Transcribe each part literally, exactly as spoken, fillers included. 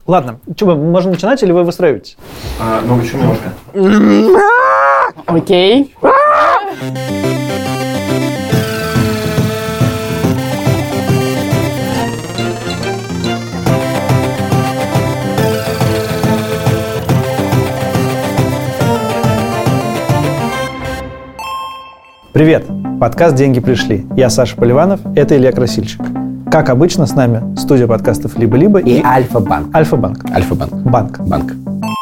Ладно, что, можно начинать или вы выстраиваетесь? А, ну, еще немножко. Окей. Привет! Подкаст «Деньги пришли». Я Саша Поливанов, это Илья Красильщик. Как обычно, с нами студия подкастов «Либо-либо» и, и Альфа-банк. Альфа-банк. Альфа-банк. Банк. Банк.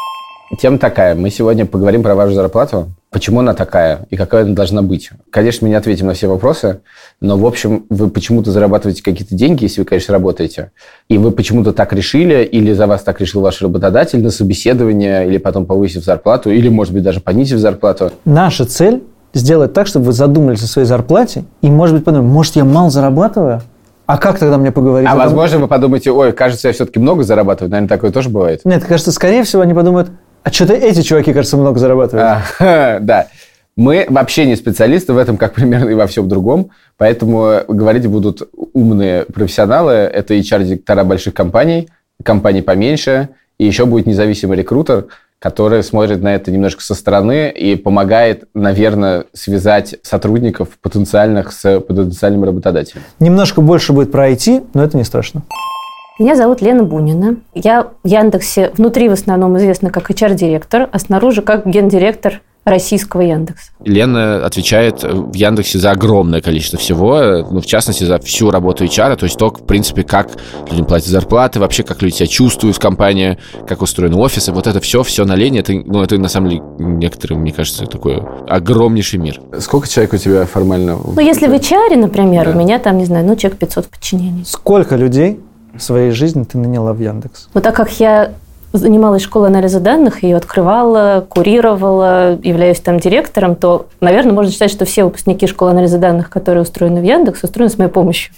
Тема такая. Мы сегодня поговорим про вашу зарплату. Почему она такая и какая она должна быть? Конечно, мы не ответим на все вопросы, но, в общем, вы почему-то зарабатываете какие-то деньги, если вы, конечно, работаете, и вы почему-то так решили, или за вас так решил ваш работодатель на собеседование, или потом повысив зарплату, или, может быть, даже понизив зарплату. Наша цель – сделать так, чтобы вы задумались о своей зарплате и, может быть, подумали, может, я мало зарабатываю? А как тогда мне поговорить? А том... возможно, вы подумаете, ой, кажется, я все-таки много зарабатываю. Наверное, такое тоже бывает. Нет, кажется, скорее всего, они подумают, а что-то эти чуваки, кажется, много зарабатывают. А, да. Мы вообще не специалисты в этом, как примерно и во всем другом. Поэтому говорить будут умные профессионалы. Это эйч ар-директора больших компаний, компаний поменьше. И еще будет независимый рекрутер, который смотрит на это немножко со стороны и помогает, наверное, связать сотрудников потенциальных с потенциальным работодателем. Немножко больше будет про ай ти, но это не страшно. Меня зовут Лена Бунина. Я в Яндексе внутри в основном известна как эйч ар-директор, а снаружи как гендиректор российского Яндекса. Лена отвечает в Яндексе за огромное количество всего, ну, в частности, за всю работу эйч ар, то есть то, в принципе, как людям платят зарплаты, вообще, как люди себя чувствуют в компании, как устроены офисы, вот это все, все на Лене, это, ну, это на самом деле некоторым, мне кажется, такой огромнейший мир. Сколько человек у тебя формально? Ну, если в эйч ар, например, да. У меня там, не знаю, ну, человек пятьсот в подчинении. Сколько людей в своей жизни ты наняла в Яндекс? Ну, так как я занималась школой анализа данных, ее открывала, курировала, являюсь там директором, то, наверное, можно считать, что все выпускники школы анализа данных, которые устроены в Яндекс, устроены с моей помощью.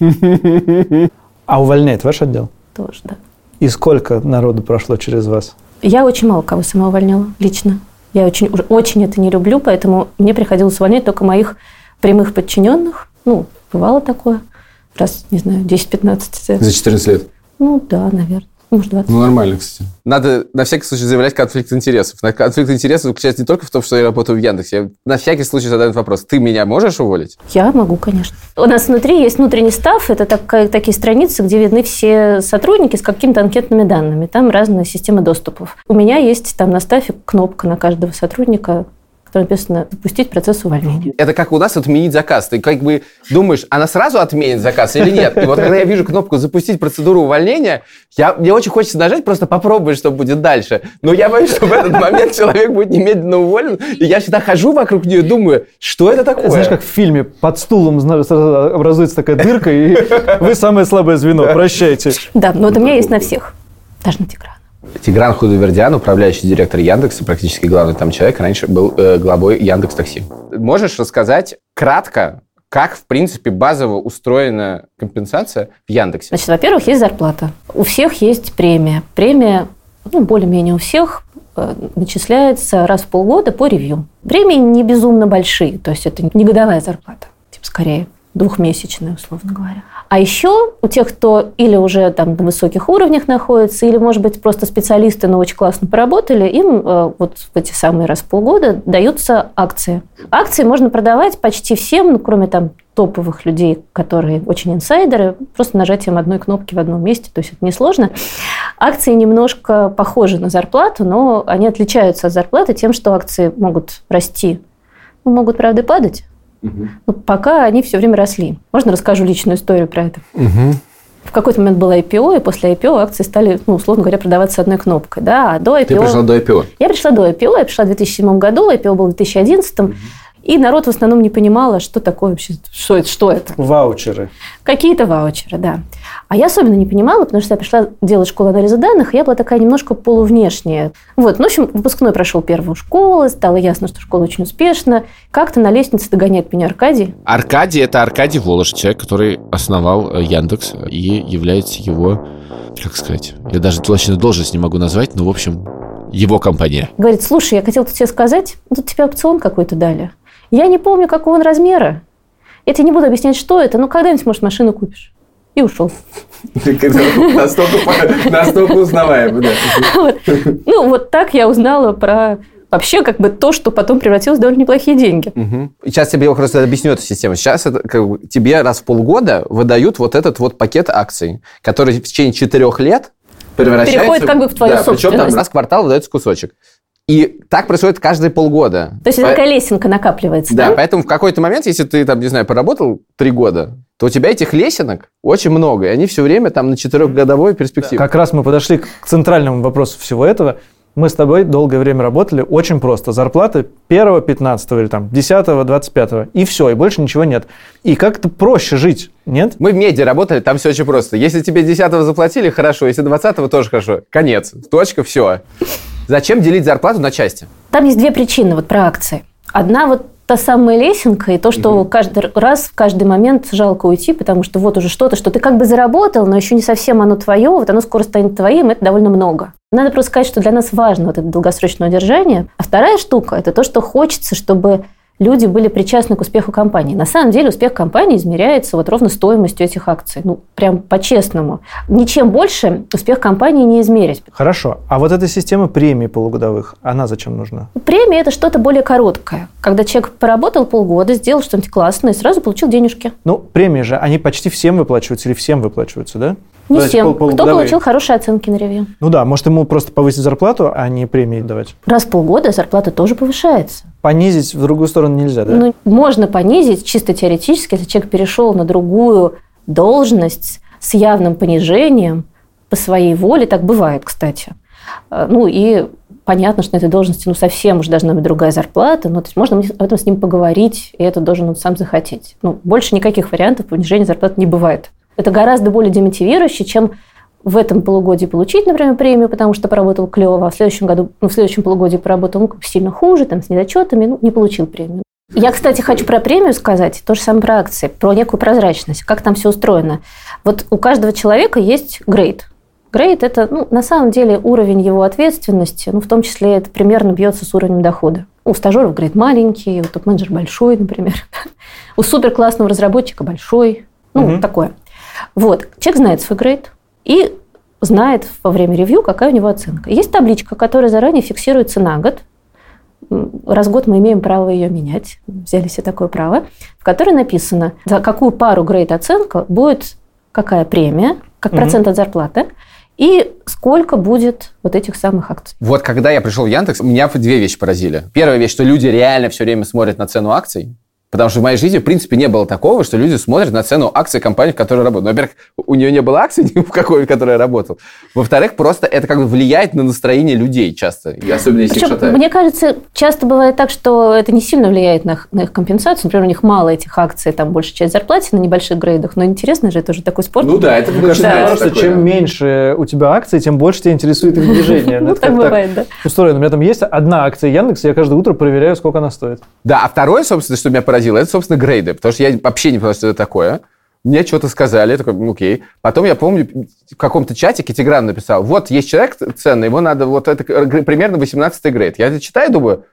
А увольняет ваш отдел? Тоже, да. И сколько народу прошло через вас? Я очень мало кого сама увольняла лично. Я очень, очень это не люблю, поэтому мне приходилось увольнять только моих прямых подчиненных. Ну, бывало такое. Раз, не знаю, десять-пятнадцать. За четырнадцать лет? Ну, да, наверное. Может, двадцать. Ну, нормально, кстати. Надо на всякий случай заявлять конфликт интересов. Конфликт интересов заключается не только в том, что я работаю в Яндексе. Я на всякий случай задаю этот вопрос. Ты меня можешь уволить? Я могу, конечно. У нас внутри есть внутренний став. Это так, такие страницы, где видны все сотрудники с какими-то анкетными данными. Там разные системы доступов. У меня есть там на стафе кнопка на каждого сотрудника, которое написано «Запустить процесс увольнения». Это как у нас отменить заказ. Ты как бы думаешь, она сразу отменит заказ или нет? И вот когда я вижу кнопку «Запустить процедуру увольнения», я, мне очень хочется нажать, просто попробовать, что будет дальше. Но я боюсь, что в этот момент человек будет немедленно уволен. И я всегда хожу вокруг нее и думаю, что это такое? Знаешь, как в фильме под стулом образуется такая дырка, и вы самое слабое звено. Прощайте. Да, но это у меня есть на всех. Даже на Тиграна. Тигран Худовердян, управляющий директор Яндекса, практически главный там человек, раньше был э, главой Яндекс.Такси. Можешь рассказать кратко, как, в принципе, базово устроена компенсация в Яндексе? Значит, во-первых, есть зарплата. У всех есть премия. Премия, ну, более-менее у всех, э, начисляется раз в полгода по ревью. Премии не безумно большие, то есть это не годовая зарплата, типа скорее двухмесячная, условно говоря. А еще у тех, кто или уже там на высоких уровнях находится, или, может быть, просто специалисты, но очень классно поработали, им э, вот в эти самые раз в полгода даются акции. Акции можно продавать почти всем, ну, кроме там топовых людей, которые очень инсайдеры, просто нажатием одной кнопки в одном месте, то есть это несложно. Акции немножко похожи на зарплату, но они отличаются от зарплаты тем, что акции могут расти, ну, могут, правда, и падать. Угу. Но пока они все время росли. Можно расскажу личную историю про это? Угу. В какой-то момент было ай пи о, и после ай пи о акции стали, ну, условно говоря, продаваться одной кнопкой. Да, а до ай пи о... Ты пришла до ай пи о? Я пришла до ай пи о, я пришла в две тысячи седьмом году, ай пи о был в две тысячи одиннадцатом. Угу. И народ в основном не понимала, что такое вообще, что это, что это. Ваучеры. Какие-то ваучеры, да. А я особенно не понимала, потому что я пришла делать школу анализа данных, и я была такая немножко полувнешняя. Вот, ну, в общем, выпускной прошел первую школу, стало ясно, что школа очень успешна. Как-то на лестнице догоняет меня Аркадий. Аркадий – это Аркадий Волож, человек, который основал Яндекс и является его, как сказать, я даже точно должность не могу назвать, но, в общем, его компания. Говорит, слушай, я хотел тебе сказать, тут тебе опцион какой-то дали. Я не помню, какого он размера. Я тебе не буду объяснять, что это, но когда-нибудь, может, машину купишь. и ушел. Настолько узнаваемо, да. Ну, вот так я узнала про вообще как бы то, что потом превратилось в довольно неплохие деньги. Сейчас тебе я просто объясню эту систему. Сейчас тебе раз в полгода выдают вот этот вот пакет акций, который в течение четырех лет превращается... Переходит как бы в твою собственность. Причем там раз в квартал выдается кусочек. И так происходит каждые полгода. То есть это такая лесенка накапливается, да? Да, поэтому в какой-то момент, если ты, там, не знаю, поработал три года, то у тебя этих лесенок очень много, и они все время там на четырехгодовой перспективе. Как раз мы подошли к центральному вопросу всего этого. Мы с тобой долгое время работали очень просто. Зарплаты первого, пятнадцатого или там десятого, двадцать пятого. И все, и больше ничего нет. И как-то проще жить, нет? Мы в медиа работали, там все очень просто. Если тебе десятого заплатили, хорошо. Если двадцатого, тоже хорошо. Конец. Точка, все. Зачем делить зарплату на части? Там есть две причины вот про акции. Одна вот та самая лесенка, и то, что угу. каждый раз, в каждый момент жалко уйти, потому что вот уже что-то, что ты как бы заработал, но еще не совсем оно твое, вот оно скоро станет твоим, это довольно много. Надо просто сказать, что для нас важно вот это долгосрочное удержание. А вторая штука – это то, что хочется, чтобы люди были причастны к успеху компании. На самом деле успех компании измеряется вот ровно стоимостью этих акций. Ну, прям по-честному. Ничем больше успех компании не измерить. Хорошо. А вот эта система премий полугодовых, она зачем нужна? Премия – это что-то более короткое. Когда человек поработал полгода, сделал что-нибудь классное и сразу получил денежки. Ну, премии же, они почти всем выплачиваются или всем выплачиваются, да? Не ну, всем. Пол- Кто получил хорошие оценки на ревью. Ну да, может ему просто повысить зарплату, а не премии давать. Раз в полгода зарплата тоже повышается. Понизить в другую сторону нельзя, да? Ну, можно понизить чисто теоретически, если человек перешел на другую должность с явным понижением по своей воле. Так бывает, кстати. Ну и понятно, что на этой должности ну, совсем уж должна быть другая зарплата, но то есть можно об этом с ним поговорить, и это должен он сам захотеть. Ну, больше никаких вариантов понижения зарплаты не бывает. Это гораздо более демотивирующе, чем в этом полугодии получить, например, премию, потому что поработал клево, а в следующем году, ну, в следующем полугодии поработал ну, сильно хуже, там, с недочетами, ну, не получил премию. Я, кстати, хочу про премию сказать, то же самое про акции, про некую прозрачность, как там все устроено. Вот у каждого человека есть грейд. Грейд – это, ну, на самом деле, уровень его ответственности, ну, в том числе это примерно бьется с уровнем дохода. У стажеров грейд маленький, у топ-менеджера большой, например. У суперклассного разработчика большой, ну, угу. такое. Вот, человек знает свой грейд и знает во время ревью, какая у него оценка. Есть табличка, которая заранее фиксируется на год. Раз в год мы имеем право ее менять, взяли себе такое право, в которой написано, за какую пару грейд-оценка будет какая премия, как процент mm-hmm. от зарплаты, и сколько будет вот этих самых акций. Вот когда я пришел в Яндекс, меня две вещи поразили. Первая вещь, что люди реально все время смотрят на цену акций. Потому что в моей жизни, в принципе, не было такого, что люди смотрят на цену акций компании, в которой работают. Во-первых, у нее не было акций ни в какой, в которой я работал. Во-вторых, просто это как бы влияет на настроение людей часто, и особенно если Причем, их шатает. Мне кажется, часто бывает так, что это не сильно влияет на их, на их компенсацию. Например, у них мало этих акций, там большая часть зарплаты на небольших грейдах. Но интересно же, это же такой спорт. Ну да, это начинается такое. Что чем меньше у тебя акций, тем больше тебя интересует их движение. Ну так бывает, да. Устроено. У меня там есть одна акция Яндекса, я каждое утро проверяю, сколько она стоит. Да, а второе, собственно, что меня поразило, это, собственно, грейд. Потому что я вообще не понял, что это такое. Мне что-то сказали, я такой, ну, окей. Потом я помню, в каком-то чатике Тигран написал, вот есть человек ценный, его надо, вот это примерно восемнадцатый грейд. Я это читаю и думаю,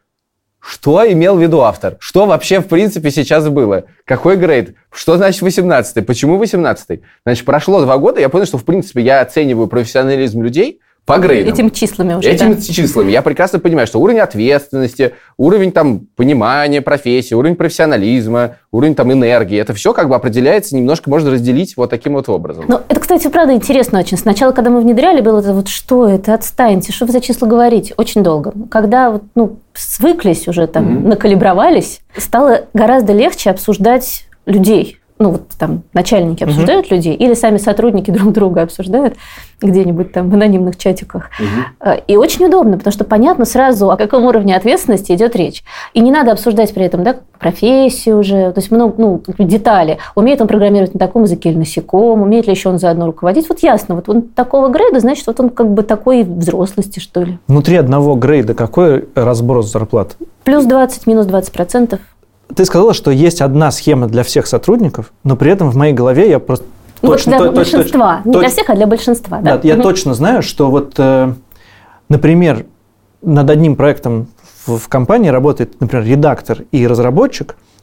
что имел в виду автор? Что вообще, в принципе, сейчас было? Какой грейд? Что значит восемнадцатый? Почему восемнадцатый? Значит, прошло два года, я понял, что, в принципе, я оцениваю профессионализм людей по грейдам. Этими числами уже, Этими да. числами. Я прекрасно понимаю, что уровень ответственности, уровень там, понимания профессии, уровень профессионализма, уровень там, энергии, это все как бы определяется, немножко можно разделить вот таким вот образом. Ну, это, кстати, правда интересно очень. Сначала, когда мы внедряли, было это вот, что это, отстаньте, что вы за числа говорите? Очень долго. Когда вот, ну, свыклись уже, там, mm-hmm. накалибровались, стало гораздо легче обсуждать людей. Ну, вот там начальники обсуждают uh-huh. людей, или сами сотрудники друг друга обсуждают где-нибудь там в анонимных чатиках. Uh-huh. И очень удобно, потому что понятно сразу, о каком уровне ответственности идет речь. И не надо обсуждать при этом, да, профессию уже, то есть много, ну, детали. Умеет он программировать на таком языке или на сяком, умеет ли еще он заодно руководить. Вот ясно, вот он такого грейда, значит, вот он как бы такой взрослости, что ли. Внутри одного грейда какой разброс зарплат? Плюс двадцать, минус двадцать процентов. Ты сказала, что есть одна схема для всех сотрудников, но при этом в моей голове я просто ну, точно... Вот для то, большинства. Точно, не точ... для всех, а для большинства. Да, да я угу. точно знаю, что вот, э, например, над одним проектом в, в компании работает, например, редактор и разработчик,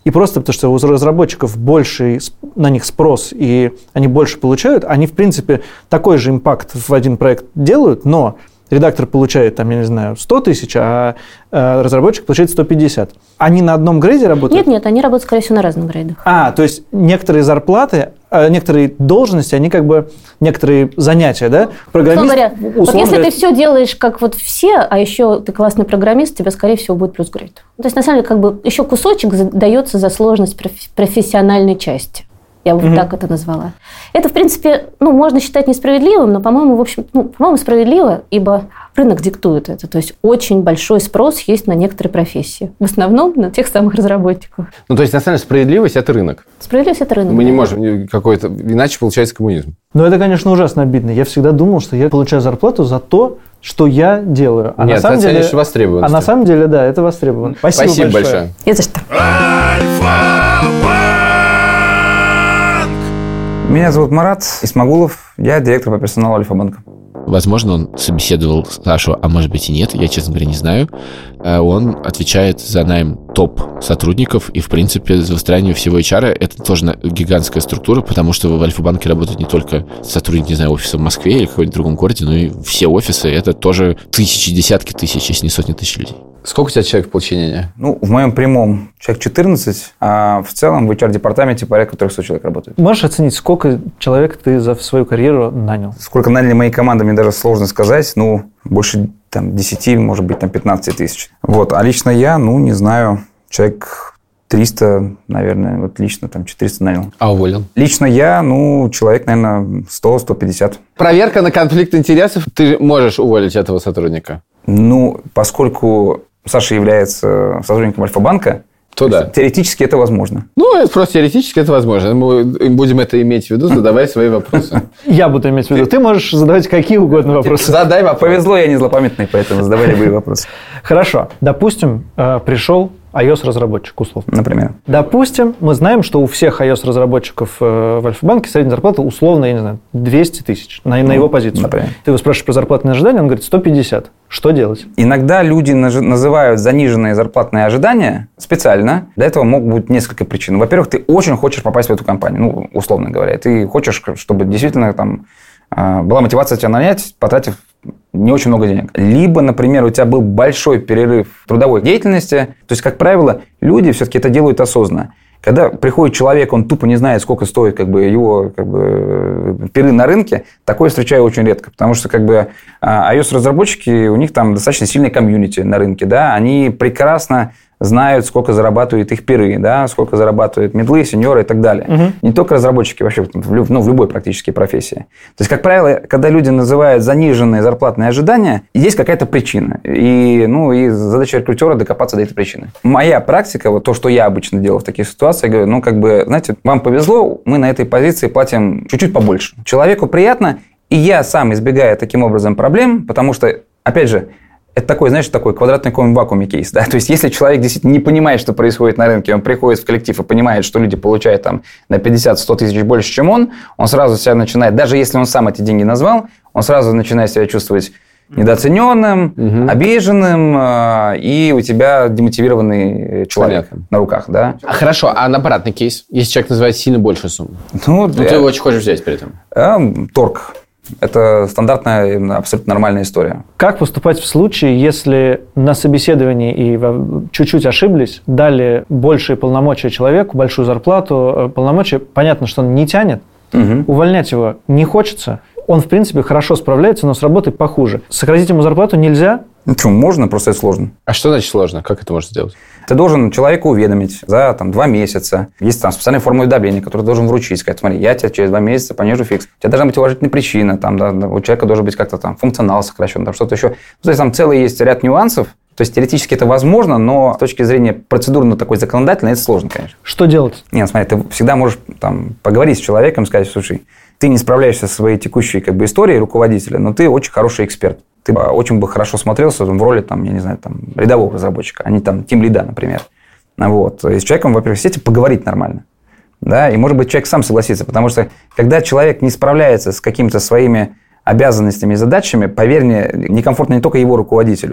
И просто потому, что у разработчиков больше на них спрос, и они больше получают, они, в принципе, такой же импакт в один проект делают, но редактор получает, там, я не знаю, сто тысяч, а разработчик получает сто пятьдесят. Они на одном грейде работают? Нет, нет, они работают, скорее всего, на разных грейдах. А, то есть некоторые зарплаты, некоторые должности, они как бы, некоторые занятия, да? Программист, говоря, вот если говоря... ты все делаешь как вот все, а еще ты классный программист, у тебя, скорее всего, будет плюс грейд. То есть, на самом деле, как бы еще кусочек дается за сложность профессиональной части. Я бы mm-hmm. так это назвала. Это, в принципе, ну, можно считать несправедливым, но, по-моему, в общем, ну, по-моему, справедливо, ибо рынок диктует это. То есть очень большой спрос есть на некоторые профессии. В основном на тех самых разработчиков. Ну, то есть, на самом деле, справедливость – это рынок. Справедливость – это рынок. Мы да. не можем какой-то... Иначе получается коммунизм. Ну, это, конечно, ужасно обидно. Я всегда думал, что я получаю зарплату за то, что я делаю. А Нет, на самом ты деле, востребованность. А на самом деле, да, это востребовано. Спасибо, Спасибо большое. большое. Не за что. Меня зовут Марат Исмагулов, я директор по персоналу Альфа-банка. Возможно, он собеседовал Сашу, а может быть и нет, я, честно говоря, не знаю. Он отвечает за найм топ-сотрудников, и, в принципе, за выстраивание всего эйч ар это тоже гигантская структура, потому что в Альфа-банке работают не только сотрудники, не знаю, офиса в Москве или в каком-нибудь другом городе, но и все офисы, это тоже тысячи, десятки тысяч, если не сотни тысяч людей. Сколько у тебя человек в подчинении? Ну, в моем прямом человек четырнадцать, а в целом в эйч ар-департаменте порядка трехсот человек работает. Можешь оценить, сколько человек ты за свою карьеру нанял? Сколько наняли мои команды, мне даже сложно сказать. Ну, больше там, десять, может быть, там, пятнадцать тысяч. Вот. А лично я, ну, не знаю, человек триста, наверное, вот лично там четыреста нанял. А уволил? Лично я, ну, человек, наверное, сто - сто пятьдесят. Проверка на конфликт интересов. Ты можешь уволить этого сотрудника? Ну, поскольку Саша является сотрудником Альфа-банка, то да. Теоретически это возможно. Ну, это просто теоретически это возможно. Мы будем это иметь в виду, задавай свои вопросы. Я буду иметь в виду. Ты можешь задавать какие угодно вопросы. Задай вопрос. Повезло, я не злопамятный, поэтому задавай любые вопросы. Хорошо. Допустим, пришел iOS-разработчик, условно. Например. Допустим, мы знаем, что у всех iOS-разработчиков в Альфа-банке средняя зарплата условно, я не знаю, двести тысяч на, ну, на его позицию. Например. Ты его спрашиваешь про зарплатные ожидания, он говорит сто пятьдесят. Что делать? Иногда люди называют заниженные зарплатные ожидания специально. Для этого могут быть несколько причин. Во-первых, ты очень хочешь попасть в эту компанию, ну, условно говоря. Ты хочешь, чтобы действительно там была мотивация тебя нанять, потратив не очень много денег. Либо, например, у тебя был большой перерыв в трудовой деятельности. То есть, как правило, люди все-таки это делают осознанно. Когда приходит человек, он тупо не знает, сколько стоит как бы, его как бы, перерыв на рынке, такое встречаю очень редко. Потому что как бы, iOS-разработчики, у них там достаточно сильный комьюнити на рынке. Да? Они прекрасно знают, сколько зарабатывают их пиры, да, сколько зарабатывают медлы, сеньоры и так далее. Угу. Не только разработчики, вообще в, люб, ну, в любой практически профессии. То есть, как правило, когда люди называют заниженные зарплатные ожидания, есть какая-то причина. И, ну, и задача рекрутера докопаться до этой причины. Моя практика, вот то, что я обычно делал в таких ситуациях, я говорю, ну, как бы, знаете, вам повезло, мы на этой позиции платим чуть-чуть побольше. Человеку приятно, и я сам избегаю таким образом проблем, потому что, опять же, это такой, знаешь, такой квадратный комин в вакууме кейс. Да? То есть, если человек действительно не понимает, что происходит на рынке, он приходит в коллектив и понимает, что люди получают там на пятьдесят - сто тысяч больше, чем он, он сразу себя начинает, даже если он сам эти деньги назвал, он сразу начинает себя чувствовать недооцененным, угу. обиженным, и у тебя демотивированный человек Понятно. На руках. Да? А хорошо, а на обратный кейс? Если человек называет сильно большую сумму? Ну, ну ты его очень хочешь взять при этом? Э, торг. Это стандартная, абсолютно нормальная история. Как поступать в случае, если на собеседовании и чуть-чуть ошиблись, дали большие полномочия человеку, большую зарплату, полномочия, понятно, что он не тянет, угу. увольнять его не хочется, он, в принципе, хорошо справляется, но с работой похуже. Сократить ему зарплату нельзя? Ну, что, можно, просто это сложно. А что значит сложно? Как это можно сделать? Ты должен человека уведомить за там, два месяца. Есть там специальная форма уведомления, которую ты должен вручить. Сказать, смотри, я тебе через два месяца понижу фикс. У тебя должна быть уважительная причина. Там, да, у человека должен быть как-то там функционал сокращен, там что-то еще. То есть там целый есть ряд нюансов. То есть теоретически это возможно, но с точки зрения процедурно такой законодательной это сложно, конечно. Что делать? Нет, смотри, ты всегда можешь там, поговорить с человеком, сказать, слушай, ты не справляешься со своей текущей как бы, историей руководителя, но ты очень хороший эксперт. Ты очень бы хорошо смотрелся в роли, там, я не знаю, там, рядового разработчика, а не там тимлида, например. Вот. И с человеком, во-первых, сети поговорить нормально. Да? И, может быть, человек сам согласится. Потому что, когда человек не справляется с какими-то своими обязанностями и задачами, поверь мне, некомфортно не только его руководителю.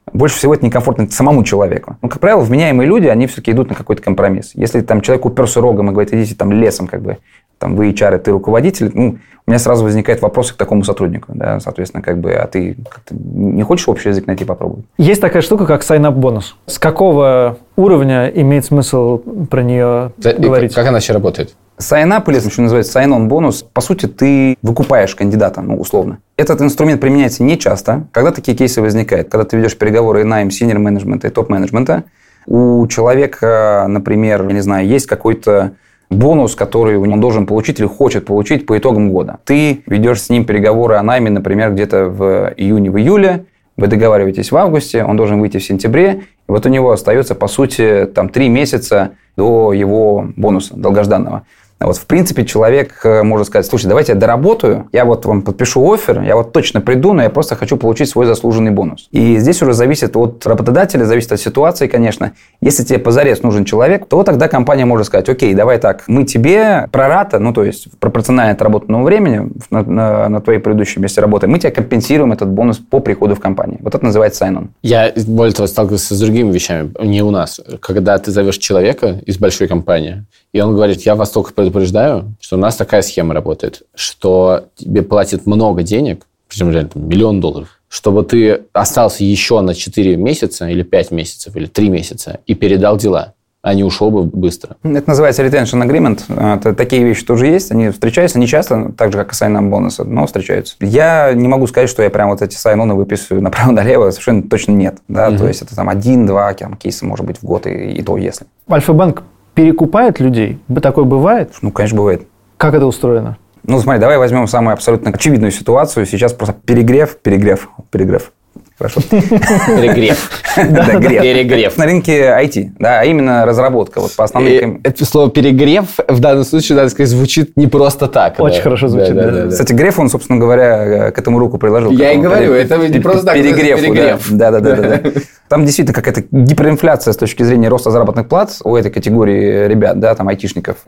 больше всего это некомфортно самому человеку. Ну, как правило, вменяемые люди, они все-таки идут на какой-то компромисс. Если там человек уперся рогом и говорит, идите там лесом, как бы, там, вы эйч ар, ты руководитель, ну, у меня сразу возникает вопрос к такому сотруднику, да, соответственно, как бы, а ты как-то не хочешь общий язык найти, попробовать? Есть такая штука, как sign-up бонус. С какого уровня имеет смысл про нее Да, говорить? Как она вообще работает? Sign-up, или еще называется sign-on бонус, по сути, ты выкупаешь кандидата, ну, условно. Этот инструмент применяется не часто. Когда такие кейсы возникают? Когда ты ведешь переговоры и найм синьор менеджмента и топ-менеджмента, у человека, например, я не знаю, есть какой-то бонус, который он должен получить или хочет получить по итогам года. Ты ведешь с ним переговоры о найме, например, где-то в июне, в июле, вы договариваетесь в августе, он должен выйти в сентябре, и вот у него остается, по сути, там, три месяца до его бонуса долгожданного. Вот, в принципе, человек может сказать, слушай, давайте я доработаю, я вот вам подпишу оффер, я вот точно приду, но я просто хочу получить свой заслуженный бонус. И здесь уже зависит от работодателя, зависит от ситуации, конечно. Если тебе позарез нужен человек, то тогда компания может сказать, окей, давай так, мы тебе прората, ну, то есть пропорционально отработанному времени на, на, на твоей предыдущей месте работы, мы тебе компенсируем этот бонус по приходу в компанию. Вот это называется sign-on. Я, более того, сталкивался с другими вещами, не у нас. Когда ты зовешь человека из большой компании, и он говорит, я вас только предупреждаю, что у нас такая схема работает, что тебе платят много денег, причем реально там, миллион долларов, чтобы ты остался еще на четыре месяца или пять месяцев или три месяца и передал дела, а не ушел бы быстро. Это называется retention agreement. Это, такие вещи тоже есть. Они встречаются не часто, так же, как и sign-on бонусы, но встречаются. Я не могу сказать, что я прям вот эти sign-on выписываю направо-налево. Совершенно точно нет. Да? Mm-hmm. То есть, это там один-два кейса, может быть, в год, и, и то, если. Альфа-банк перекупает людей? Такое бывает? Ну, конечно, бывает. Как это устроено? Ну, смотри, давай возьмем самую абсолютно очевидную ситуацию. Сейчас просто перегрев, перегрев, перегрев. Хорошо. Перегрев. Да, грев. Перегрев. На рынке ай ти, да, а именно разработка. Вот по основным... Это слово перегрев в данном случае, надо сказать, звучит не просто так. Очень хорошо звучит. Да, да, да, да. Кстати, Греф, он, собственно говоря, к этому руку приложил. Я и говорю, это не просто так. Перегрев. Да, да, да, да. Там действительно какая-то гиперинфляция с точки зрения роста заработных плат у этой категории ребят, да, там, айтишников.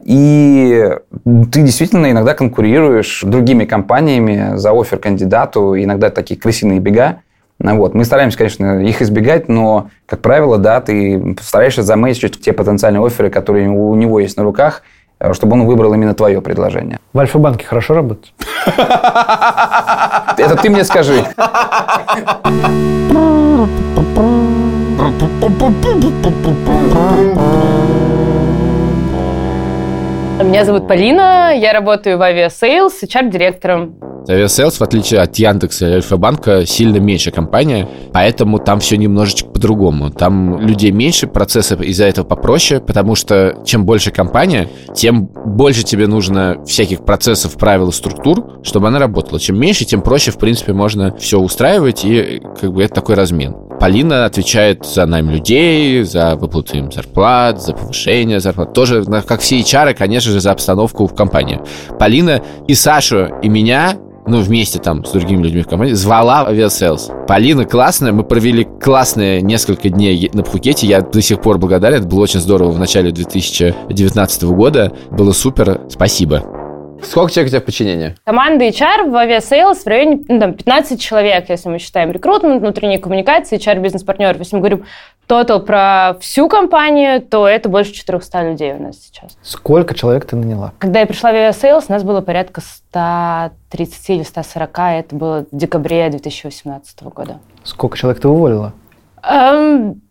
И ты действительно иногда конкурируешь с другими компаниями за оффер кандидату, иногда такие крысиные бега. Вот. Мы стараемся, конечно, их избегать, но, как правило, да, ты стараешься замейчить те потенциальные офферы, которые у него есть на руках, чтобы он выбрал именно твое предложение. В Альфа-банке хорошо работать? Это ты мне скажи. Меня зовут Полина, я работаю в Aviasales эйч ар-директором. Aviasales, в отличие от Яндекса и Альфа-банка, сильно меньше компания, поэтому там все немножечко по-другому. Там людей меньше, процессы из-за этого попроще, потому что чем больше компания, тем больше тебе нужно всяких процессов, правил и структур, чтобы она работала. Чем меньше, тем проще, в принципе, можно все устраивать, и как бы это такой размен. Полина отвечает за найм людей, за выплату им зарплат, за повышение зарплат. Тоже, как все эйч ар, конечно же, за обстановку в компании. Полина и Сашу, и меня, ну, вместе там с другими людьми в компании, звала Aviasales. Полина классная, мы провели классные несколько дней на Пхукете, я до сих пор благодарен, это было очень здорово в начале две тысячи девятнадцатого года, было супер, спасибо. Сколько человек у тебя в подчинении? Команда эйч ар в Aviasales в районе ну, там, пятнадцать человек, если мы считаем рекрутмент, внутренние коммуникации, эйч ар-бизнес-партнеров. Если мы говорим тотал про всю компанию, то это больше четыреста людей у нас сейчас. Сколько человек ты наняла? Когда я пришла в Aviasales, у нас было порядка сто тридцать или сто сорок, это было в декабре две тысячи восемнадцатого года. Сколько человек ты уволила? Um...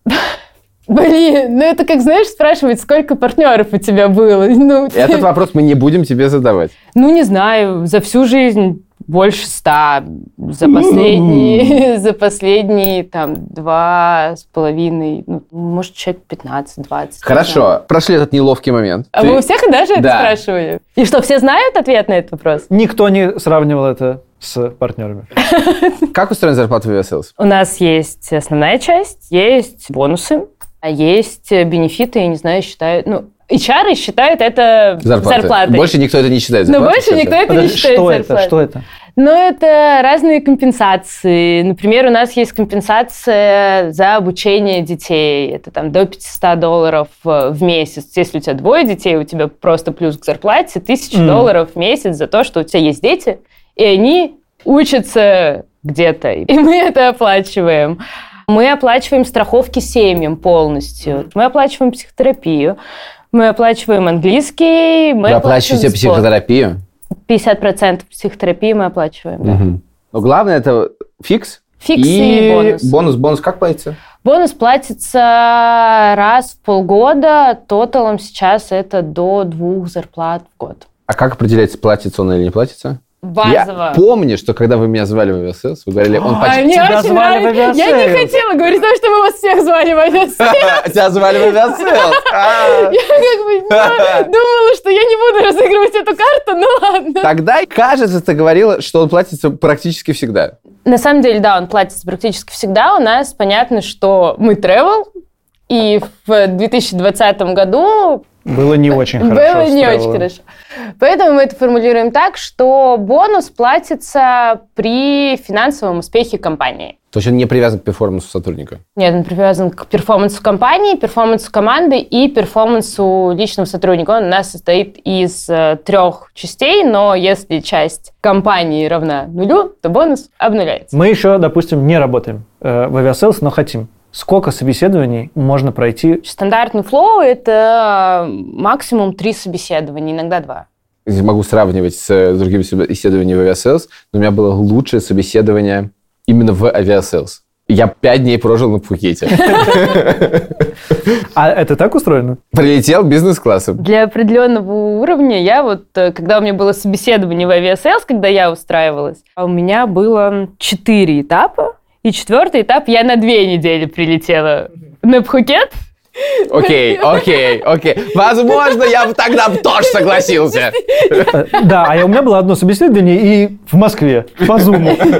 Блин, ну это как, знаешь, спрашивать, сколько партнеров у тебя было. Ну, Этот вопрос мы не будем тебе задавать. Ну, не знаю, за всю жизнь больше ста. За последние, за последние там, два с половиной, ну, может, человек пятнадцать-двадцать. Хорошо, прошли этот неловкий момент. А Ты... вы у всех даже это да. спрашивали? И что, все знают ответ на этот вопрос? Никто не сравнивал это с партнерами. Как устроена зарплата в Aviasales? У нас есть основная часть, есть бонусы, а есть бенефиты, я не знаю, считают... Ну, эйч ар считают это зарплаты. зарплатой. Больше никто это не считает Но зарплатой. больше никто это Подожди, не считает что зарплатой. это? Что это? Ну, это разные компенсации. Например, у нас есть компенсация за обучение детей. Это там до пятьсот долларов в месяц. Если у тебя двое детей, у тебя просто плюс к зарплате тысяча mm. долларов в месяц за то, что у тебя есть дети, и они учатся где-то. И мы это оплачиваем. Мы оплачиваем страховки семьям полностью. Мы оплачиваем психотерапию. Мы оплачиваем английский. Мы Вы оплачиваете психотерапию? пятьдесят процентов психотерапии мы оплачиваем, да. Угу. Но главное это фикс? Фикс и, и бонус. бонус. Бонус как платится? Бонус платится раз в полгода. Тоталом сейчас это до двух зарплат в год. А как определяется, платится он или не платится? Базово. Я помню, что когда вы меня звали в Авиаселс, вы говорили, он почти... Мне Тебя очень звали в нравится. Я не Авиаселс. хотела говорить, потому что мы вас всех звали в Авиаселс. Тебя звали в Авиаселс? Я как бы ну, думала, что я не буду разыгрывать эту карту, ну ладно. Тогда, кажется, ты говорила, что он платится практически всегда. На самом деле, да, он платится практически всегда. У нас понятно, что мы travel, и в две тысячи двадцатом году Было не очень хорошо. было не с очень тревелом. хорошо. Поэтому мы это формулируем так, что бонус платится при финансовом успехе компании. То есть он не привязан к перформансу сотрудника. Нет, он привязан к перформансу компании, перформансу команды и перформансу личного сотрудника. Он у нас состоит из э, трех частей, но если часть компании равна нулю, то бонус обнуляется. Мы еще, допустим, не работаем э, в Авиаселс, но хотим. Сколько собеседований можно пройти? Стандартный флоу – это максимум три собеседования, иногда два. Я могу сравнивать с, с другими собеседованиями в Авиаселс, но у меня было лучшее собеседование именно в Авиаселс. Я пять дней прожил на Пхукете. А это так устроено? Прилетел бизнес-классом. Для определенного уровня я вот, э, когда у меня было собеседование в Авиаселс, когда я устраивалась, а у меня было четыре этапа, и четвертый этап я на две недели прилетела на Пхукет. Окей, окей, окей. Возможно, я бы тогда тоже согласился. Э, Да, а я- у меня было одно собеседование и в Москве, по Зуму. И ты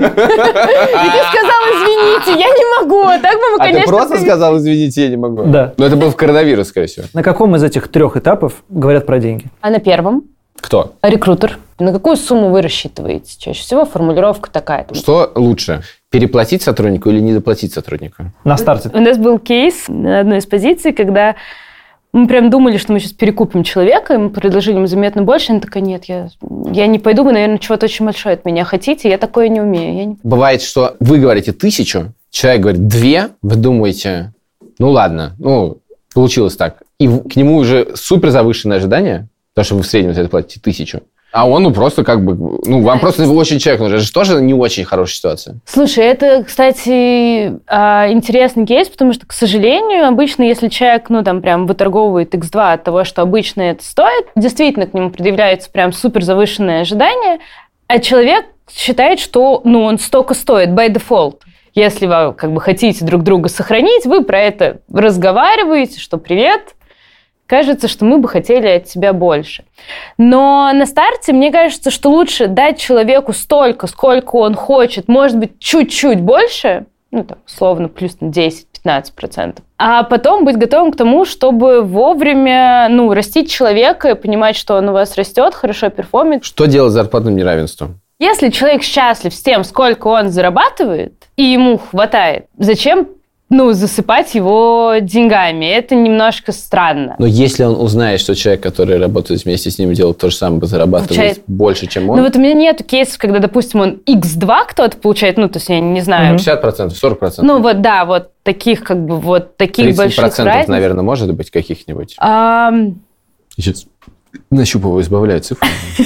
сказал, извините, я не могу. А так бы мы, А ты конечно... просто при- сказал, извините, я не могу? Да. Но это был в коронавирус, скорее всего. На каком из этих трех этапов говорят про деньги? А на первом? Кто? Рекрутер. На какую сумму вы рассчитываете? Чаще всего формулировка такая. Что лучше? Переплатить сотруднику или не доплатить сотруднику? На старте. У нас был кейс на одной из позиций, когда мы прям думали, что мы сейчас перекупим человека, и мы предложили ему заметно больше. Она такая, нет, я, я не пойду, вы, наверное, чего-то очень большое от меня хотите, я такое не умею. Я не... Бывает, что вы говорите тысячу, человек говорит две, вы думаете, ну ладно, ну, получилось так. И в- к нему уже супер завышенное ожидание, потому что вы в среднем за это платите тысячу. А он, ну, просто как бы, ну, вам просто очень человек нужен. Это же тоже не очень хорошая ситуация. Слушай, это, кстати, а, интересный кейс, потому что, к сожалению, обычно, если человек, ну, там, прям выторговывает икс два от того, что обычно это стоит, действительно к нему предъявляется прям супер завышенное ожидание, а человек считает, что, ну, он столько стоит by default. Если вы, как бы, хотите друг друга сохранить, вы про это разговариваете, что привет, кажется, что мы бы хотели от тебя больше. Но на старте мне кажется, что лучше дать человеку столько, сколько он хочет, может быть, чуть-чуть больше, ну, там, условно, плюс десять-пятнадцать процентов, а потом быть готовым к тому, чтобы вовремя, ну, растить человека и понимать, что он у вас растет, хорошо перформит. Что делать с зарплатным неравенством? Если человек счастлив с тем, сколько он зарабатывает, и ему хватает, зачем ну, засыпать его деньгами? Это немножко странно. Но если он узнает, что человек, который работает вместе с ним, делает то же самое, зарабатывает Получает... больше, чем он... Ну вот у меня нет кейсов, когда, допустим, он икс два кто-то получает, ну, то есть я не знаю. пятьдесят процентов, сорок процентов. Ну вот, да, вот таких, как бы, вот таких больших разниц. тридцать процентов, наверное, может быть, каких-нибудь. А... Сейчас нащупываю, избавляю цифры.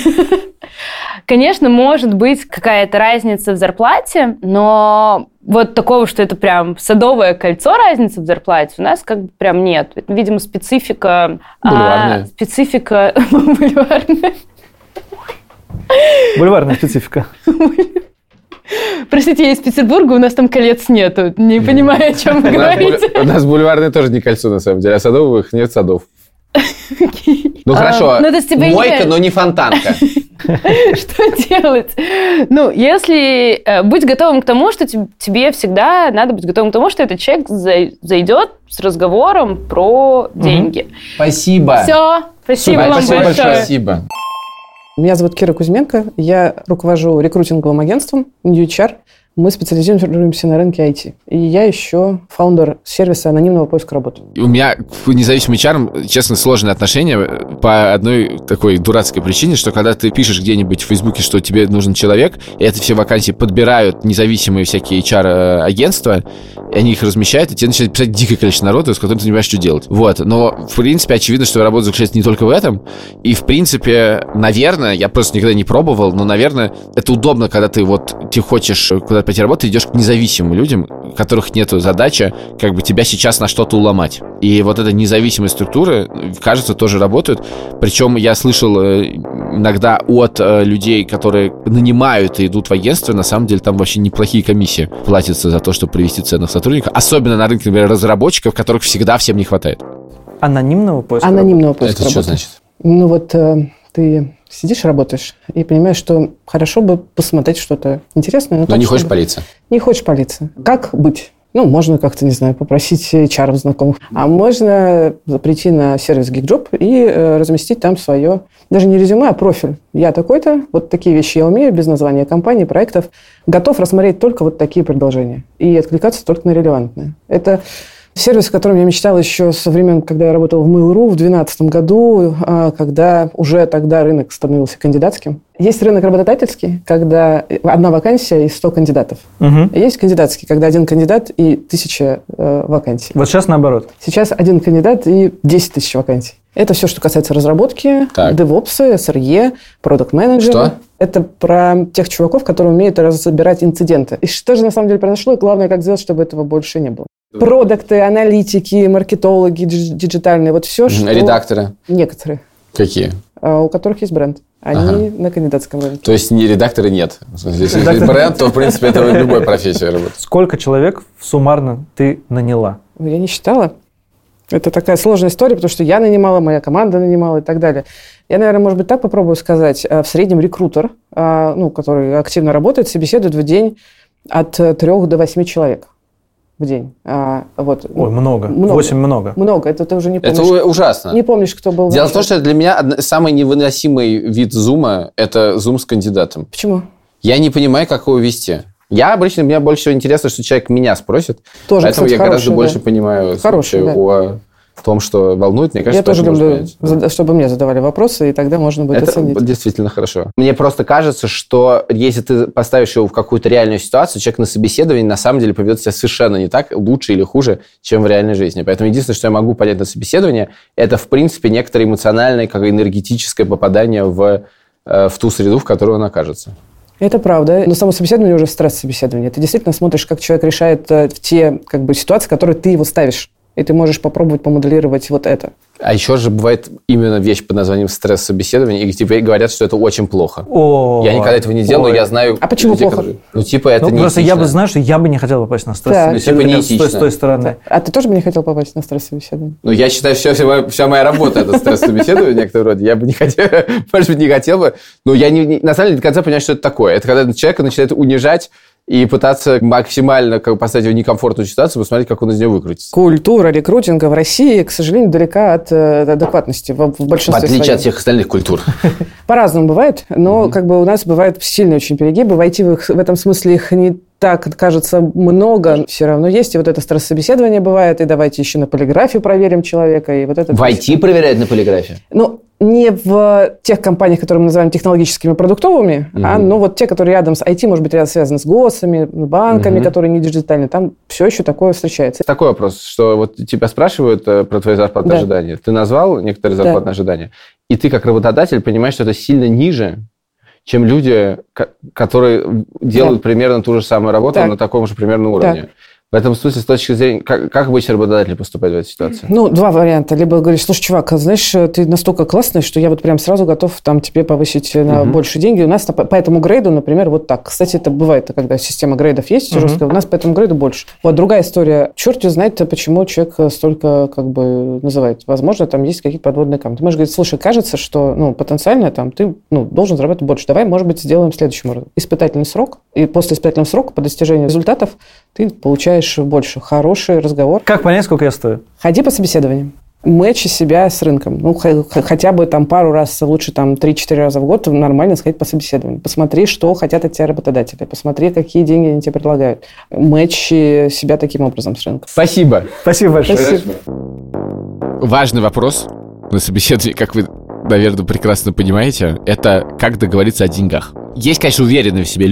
Конечно, может быть какая-то разница в зарплате, но вот такого, что это прям садовое кольцо разницы в зарплате, у нас как бы прям нет. Это, видимо, специфика... Бульварная. А, специфика бульварная. Бульварная специфика. Простите, я из Петербурга, у нас там колец нету. Не понимаю, о чем вы говорите. У нас бульварное тоже не кольцо, на самом деле, а садовых нет садов. Ну хорошо, мойка, но не фонтанка. Что делать? Ну, если э, быть готовым к тому, что тебе, тебе всегда надо быть готовым к тому, что этот человек зай, зайдет с разговором про деньги. Спасибо. Все, спасибо Супер, вам спасибо большое. Спасибо. Меня зовут Кира Кузьменко, я руковожу рекрутинговым агентством New эйч ар. Мы специализируемся на рынке ай ти. И я еще фаундер сервиса анонимного поиска работы. У меня к независимым эйч ар, честно, сложные отношения по одной такой дурацкой причине, что когда ты пишешь где-нибудь в Фейсбуке, что тебе нужен человек, и это все вакансии подбирают независимые всякие эйч ар-агентства, и они их размещают, и тебе начинает писать дикое количество народа, с которым ты не понимаешь, что делать. Вот. Но, в принципе, очевидно, что работа заключается не только в этом. И, в принципе, наверное, я просто никогда не пробовал, но, наверное, это удобно, когда ты вот ты хочешь куда-то пойти работать, ты идешь к независимым людям, у которых нет задачи как бы тебя сейчас на что-то уломать. И вот эта независимая структура, кажется, тоже работает. Причем я слышал иногда от людей, которые нанимают и идут в агентство, на самом деле там вообще неплохие комиссии платятся за то, чтобы привести ценных сотрудников. Особенно на рынке, например, разработчиков, которых всегда всем не хватает. Анонимного поиска Анонимного поиска Это работы. что значит? Ну вот э, ты сидишь, работаешь, и понимаешь, что хорошо бы посмотреть что-то интересное. Но, Но так, не хочешь чтобы- палиться. Не хочешь палиться. Как быть? Ну, можно как-то, не знаю, попросить эйч ар знакомых. А можно прийти на сервис GeekJob и э, разместить там свое, даже не резюме, а профиль. Я такой-то, вот такие вещи я умею, без названия компании, проектов. Готов рассмотреть только вот такие предложения. И откликаться только на релевантные. Это сервис, о котором я мечтала еще со времен, когда я работала в Mail.ru в две тысячи двенадцатом году, когда уже тогда рынок становился кандидатским. Есть рынок работодательский, когда одна вакансия и сто кандидатов. Угу. Есть кандидатский, когда один кандидат и тысяча э, вакансий. Вот сейчас наоборот. Сейчас один кандидат и десять тысяч вакансий. Это все, что касается разработки, Так. девопсы, эс эр и, продакт-менеджеры. Что? Это про тех чуваков, которые умеют разбирать инциденты. И что же на самом деле произошло, и главное, как сделать, чтобы этого больше не было. Продакты, аналитики, маркетологи, дидж- диджитальные, вот все, что... Редакторы. Некоторые, Какие? а, у которых есть бренд. Они на кандидатском рынке. То есть не редакторы нет. В смысле, если есть бренд, то, в принципе, это в любой профессии работает. Сколько человек суммарно ты наняла? Ну, я не считала. Это такая сложная история, потому что я нанимала, моя команда нанимала и так далее. Я, наверное, может быть, так попробую сказать. В среднем рекрутер, ну, который активно работает, собеседует в день от трех до восьми человек в день. А, вот. Ой, много. Много. Восемь много. Много. Это ты уже не помнишь. Это у- ужасно. Не помнишь, кто был. Дело в том, что для меня одна- самый невыносимый вид зума – это зум с кандидатом. Почему? Я не понимаю, как его вести. Я обычно, мне больше всего интересно, что человек меня спросит. Тоже, Поэтому кстати, я гораздо хороший, больше да. понимаю Хороший, вообще, да. о том, что волнует. Мне кажется, Я тоже поэтому люблю, можно понять. зада- чтобы мне задавали вопросы, и тогда можно будет Это оценить. действительно хорошо. Мне просто кажется, что если ты поставишь его в какую-то реальную ситуацию, человек на собеседовании на самом деле поведет себя совершенно не так, лучше или хуже, чем в реальной жизни. Поэтому единственное, что я могу понять на собеседовании, это, в принципе, некоторое эмоциональное, как энергетическое попадание в, э, в ту среду, в которой он окажется. Это правда. Но само собеседование уже стресс-собеседование. Ты действительно смотришь, как человек решает э, те как бы, ситуации, в которые ты его ставишь. И ты можешь попробовать помоделировать вот это. А еще же бывает именно вещь под названием стресс-собеседование, и тебе говорят, что это очень плохо. О, Я никогда этого не делал, но ой. я знаю... А почему людей, плохо? которые- Ну, типа, это Ну, не просто я бы, знаешь, что я бы не хотел попасть на стресс. Так. Ну, типа, не с, той, с этично. той стороны. А ты тоже бы не хотел попасть на стресс-собеседование? Ну, я считаю, что вся моя, вся моя работа – это стресс-собеседование в некотором роде. Я бы не хотел, может быть, не хотел бы. Но я не, не- на самом деле до конца понимаю, что это такое. Это когда человека начинает унижать и пытаться максимально как бы, поставить его в некомфортную ситуацию, посмотреть, как он из нее выкрутится. Культура рекрутинга в России, к сожалению, далека от э, адекватности в, в В большинстве отличие своем. от всех остальных культур. По-разному бывает, но как бы у нас бывают сильные очень перегибы. Войти в, их, в этом смысле их не так, кажется, много. Все равно есть. И вот это стресс-собеседование бывает, и давайте еще на полиграфию проверим человека. И вот это В ай ти проверяют на полиграфе? Ну, не в тех компаниях, которые мы называем технологическими продуктовыми, Мгм. а ну, вот те, которые рядом с ай ти, может быть, рядом связаны с госами, банками, Мгм. которые не диджитальные. Там все еще такое встречается. Такой вопрос, что вот тебя спрашивают э, про твои зарплатные Да. ожидания. Ты назвал некоторые Да. зарплатные ожидания, и ты как работодатель понимаешь, что это сильно ниже, чем люди, ко- которые делают Да. примерно ту же самую работу Так. на таком же примерно уровне. В этом смысле, с точки зрения, как, как обычно работодатель поступает в этой ситуации? Ну, два варианта. Либо говоришь, слушай, чувак, а знаешь, ты настолько классный, что я вот прям сразу готов там тебе повысить на Мгм. больше деньги. У нас по, по этому грейду, например, вот так. Кстати, это бывает, когда система грейдов есть Мгм. жесткая, у нас по этому грейду больше. Вот другая история. Черт его знает, почему человек столько как бы называет. Возможно, там есть какие-то подводные камни. Ты можешь говорить, слушай, кажется, что ну, потенциально там ты ну, должен зарабатывать больше. Давай, может быть, сделаем следующим образом. Испытательный срок. И после испытательного срока по достижению результатов ты получаешь больше. Хороший разговор. Как понять, сколько я стою? Ходи по собеседованиям. Мэчи себя с рынком. Ну, х- х- хотя бы там пару раз, лучше там три-четыре раза в год нормально сходить по собеседованию. Посмотри, что хотят от тебя работодатели. Посмотри, какие деньги они тебе предлагают. Мэчи себя таким образом с рынком. Спасибо. Спасибо большое. Спасибо. Важный вопрос на собеседовании, как вы, наверное, прекрасно понимаете, это как договориться о деньгах. Есть, конечно, уверенные в себе люди,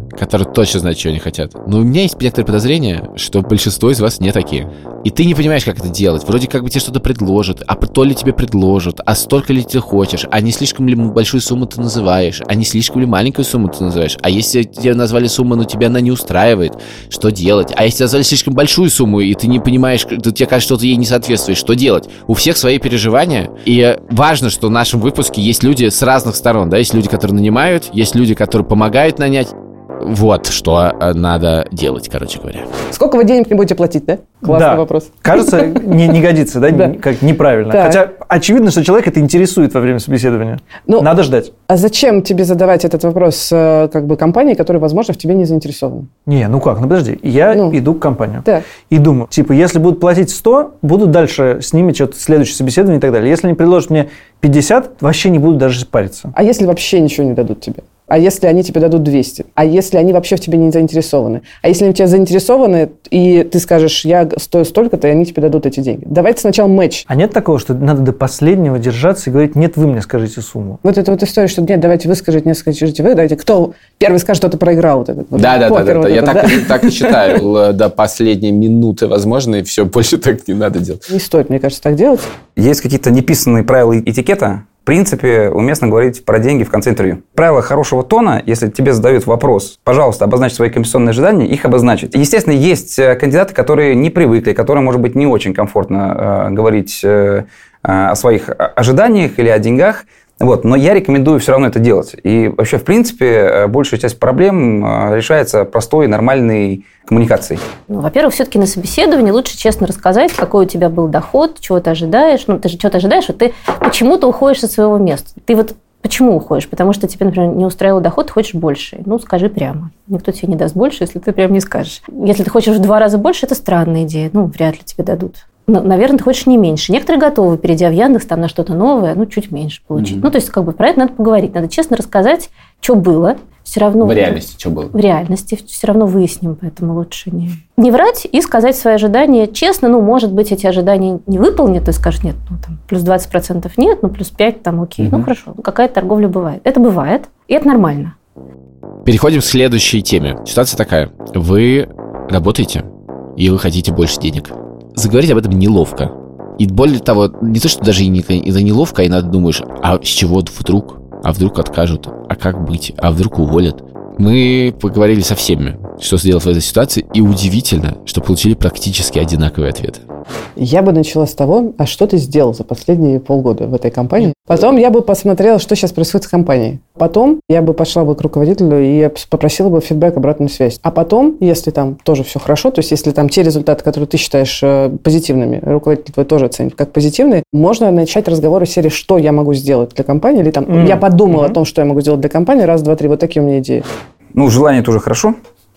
которые точно знают, чего они хотят. Но у меня есть некоторые подозрения, что большинство из вас не такие. И ты не понимаешь, как это делать. Вроде как бы тебе что-то предложат, а то ли тебе предложат, а столько ли ты хочешь, а не слишком ли большую сумму ты называешь, а не слишком ли маленькую сумму ты называешь. А если тебе назвали сумму, но тебя она не устраивает, что делать? А если назвали слишком большую сумму, и ты не понимаешь, тебе кажется, что ты ей не соответствуешь, что делать? У всех свои переживания, и важно, что в нашем выпуске есть люди с разных сторон, да, есть люди, которые нанимают, есть люди, которые помогают нанять. Вот что надо делать, короче говоря. Сколько вы денег не будете платить, да? Классный да. вопрос. Кажется, не, не годится, да? Да. Как неправильно. Так. Хотя очевидно, что человек это интересует во время собеседования. Ну, надо ждать. А зачем тебе задавать этот вопрос как бы компании, которая, возможно, в тебе не заинтересована? Не, ну как, ну подожди. Я Ну. иду к компании Да. и думаю, типа, если будут платить сто, буду дальше с ними что-то, следующее собеседование и так далее. Если они предложат мне пятьдесят, вообще не буду даже париться. А если вообще ничего не дадут тебе? А если они тебе дадут двести? А если они вообще в тебе не заинтересованы? А если они в тебя заинтересованы, и ты скажешь, я стою столько-то, и они тебе дадут эти деньги? Давайте сначала матч. А нет такого, что надо до последнего держаться и говорить, нет, вы мне скажите сумму? Вот эта вот история, что нет, давайте вы скажите, нет, скажите вы, давайте кто первый скажет, что-то проиграл. Вот этот, вот Да, да, да, покер да, вот да. Я этот, так, да? так и считаю. Л- До последней минуты, возможно, и все, больше так не надо делать. Не стоит, мне кажется, так делать. Есть какие-то неписанные правила этикета. В принципе, уместно говорить про деньги в конце интервью. Правило хорошего тона, если тебе задают вопрос, пожалуйста, обозначь свои компенсационные ожидания, их обозначить. Естественно, есть кандидаты, которые не привыкли, которым, может быть, не очень комфортно э, говорить э, о своих ожиданиях или о деньгах. Вот. Но я рекомендую все равно это делать. И вообще, в принципе, большая часть проблем решается простой, нормальной коммуникацией. Ну, во-первых, все-таки на собеседовании лучше честно рассказать, какой у тебя был доход, чего ты ожидаешь. Ну, ты же что-то ожидаешь, вот ты почему-то уходишь со своего места. Ты вот почему уходишь? Потому что тебе, например, не устраивал доход, ты хочешь больше. Ну, скажи прямо. Никто тебе не даст больше, если ты прямо не скажешь. Если ты хочешь в два раза больше, это странная идея. Ну, вряд ли тебе дадут. Наверное, ты хочешь не меньше. Некоторые готовы, перейдя в Яндекс, там на что-то новое, ну, чуть меньше получить. Mm-hmm. Ну, то есть, как бы про это надо поговорить. Надо честно рассказать, что было. Все равно... В реальности что было? В реальности. Все равно выясним, поэтому лучше не... Не врать и сказать свои ожидания честно. Ну, может быть, эти ожидания не выполнят, и скажешь, нет, ну, там, плюс двадцать процентов нет, ну, плюс пять, там, окей. Mm-hmm. Ну, хорошо. Какая-то торговля бывает. Это бывает, и это нормально. Переходим к следующей теме. Ситуация такая. Вы работаете, и вы хотите больше денег. Заговорить об этом неловко. И более того, не то, что даже из-за неловко, а иногда думаешь, а с чего вдруг? А вдруг откажут? А как быть? А вдруг уволят? Мы поговорили со всеми, что сделать в этой ситуации, и удивительно, что получили практически одинаковые ответы. Я бы начала с того, а что ты сделал за последние полгода в этой компании? Потом я бы посмотрела, что сейчас происходит с компанией. Потом я бы пошла бы к руководителю и попросила бы фидбэк, обратную связь. А потом, если там тоже все хорошо, то есть если там те результаты, которые ты считаешь позитивными, руководитель твой тоже оценит как позитивные, можно начать разговор из серии, что я могу сделать для компании, или там mm-hmm. я подумала mm-hmm. о том, что я могу сделать для компании, раз, два, три, вот такие у меня идеи. Ну, желание тоже хорошо.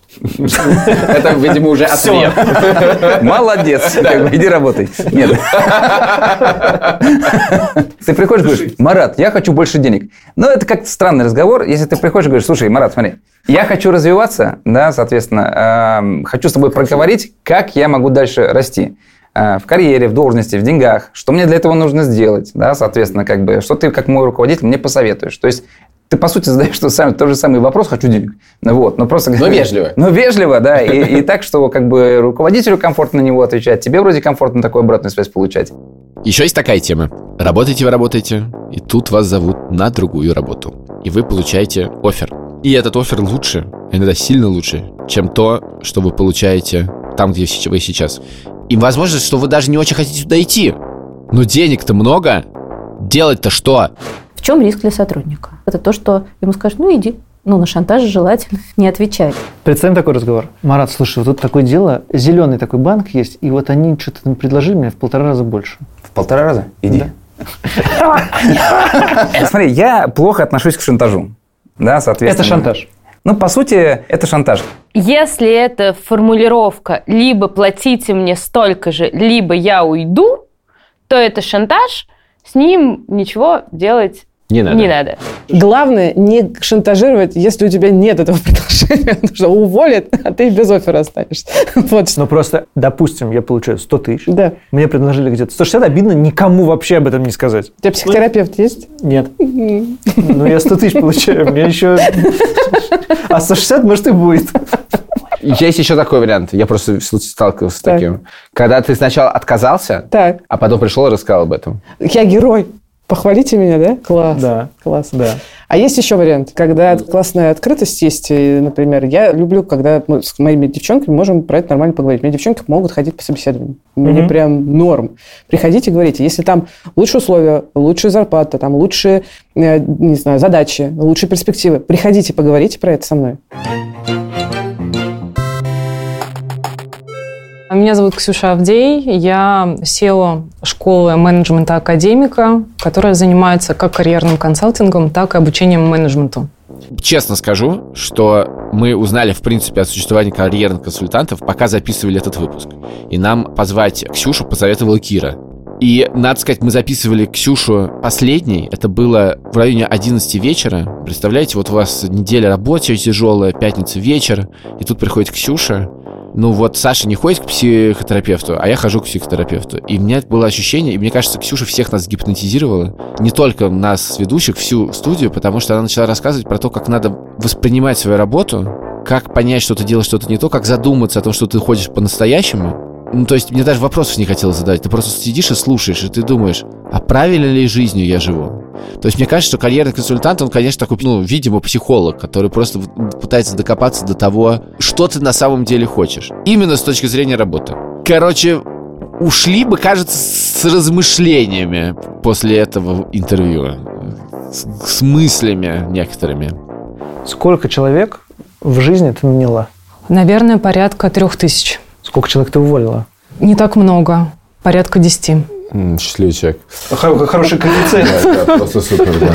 Это, видимо, уже ответ. Молодец. Иди работай. Нет. Ты приходишь и говоришь, Марат, я хочу больше денег. Ну, это как-то странный разговор. Если ты приходишь и говоришь, слушай, Марат, смотри, я хочу развиваться, да, соответственно, хочу с тобой проговорить, как я могу дальше расти. В карьере, в должности, в деньгах. Что мне для этого нужно сделать, да, соответственно, как бы, что ты, как мой руководитель, мне посоветуешь. То есть, ты, по сути, задаешь тот, самый, тот же самый вопрос, хочу денег. Вот, но просто... Но вежливо. Но вежливо, да. И, и так, что как бы руководителю комфортно на него отвечать, тебе вроде комфортно такую обратную связь получать. Еще есть такая тема. Работаете вы, работаете, и тут вас зовут на другую работу. И вы получаете оффер. И этот оффер лучше, иногда сильно лучше, чем то, что вы получаете там, где вы сейчас. И возможно, что вы даже не очень хотите туда идти. Но денег-то много. Делать-то что? В чем риск для сотрудника? Это то, что ему скажут, ну иди. Ну, на шантаж желательно не отвечать. Представим такой разговор. Марат, слушай, вот тут такое дело, зеленый такой банк есть, и вот они что-то там предложили мне в полтора раза больше. В полтора раза? Иди. Да. Смотри, я плохо отношусь к шантажу. Да, соответственно. Это шантаж. Ну, по сути, это шантаж. Если это формулировка «либо платите мне столько же, либо я уйду», то это шантаж, с ним ничего делать Не надо. Не надо. Главное не шантажировать, если у тебя нет этого предложения, потому что уволят, а ты без оффера останешься. Вот. Ну, просто, допустим, я получаю сто тысяч. Да. Мне предложили где-то сто шестьдесят, обидно никому вообще об этом не сказать. У тебя психотерапевт есть? Нет. Ну, я сто тысяч получаю, мне еще... А сто шестьдесят, может, и будет. Есть еще такой вариант. Я просто в случае сталкивался с Так. таким. Когда ты сначала отказался, Так. а потом пришел и рассказал об этом. Я герой. Похвалите меня, да? Класс. Да. Класс. Да. А есть еще вариант, когда классная открытость есть, и, например, я люблю, когда мы с моими девчонками можем про это нормально поговорить. У меня девчонки могут ходить по собеседованию. Мне Мгм. прям норм. Приходите, говорите, если там лучшие условия, лучшая зарплата, там лучшие, э, не знаю, задачи, лучшие перспективы, приходите, поговорите про это со мной. Меня зовут Ксюша Авдей. Я сео школы менеджмента академика, которая занимается как карьерным консалтингом, так и обучением менеджменту. Честно скажу, что мы узнали, в принципе, о существовании карьерных консультантов, пока записывали этот выпуск. И нам позвать Ксюшу посоветовала Кира. И, надо сказать, мы записывали Ксюшу последней. Это было в районе одиннадцати вечера. Представляете, вот у вас неделя рабочая тяжелая, пятница вечер, и тут приходит Ксюша. Ну вот Саша не ходит к психотерапевту, а я хожу к психотерапевту. И у меня было ощущение, и мне кажется, Ксюша всех нас гипнотизировала. Не только нас, ведущих, всю студию, потому что она начала рассказывать про то, как надо воспринимать свою работу, как понять, что ты делаешь что-то не то, как задуматься о том, что ты ходишь по-настоящему. Ну, то есть мне даже вопросов не хотелось задать. Ты просто сидишь и слушаешь, и ты думаешь, а правильно ли жизнью я живу? То есть мне кажется, что карьерный консультант, он, конечно, такой, ну, видимо, психолог, который просто пытается докопаться до того, что ты на самом деле хочешь. Именно с точки зрения работы. Короче, ушли бы, кажется, с размышлениями после этого интервью. С, с мыслями некоторыми. Сколько человек в жизни ты наняла? Наверное, порядка трех тысяч. Сколько человек ты уволила? Не так много. Порядка десяти. М, Счастливый человек. Хор- Хороший коэффициент. Да, да, просто супер, да.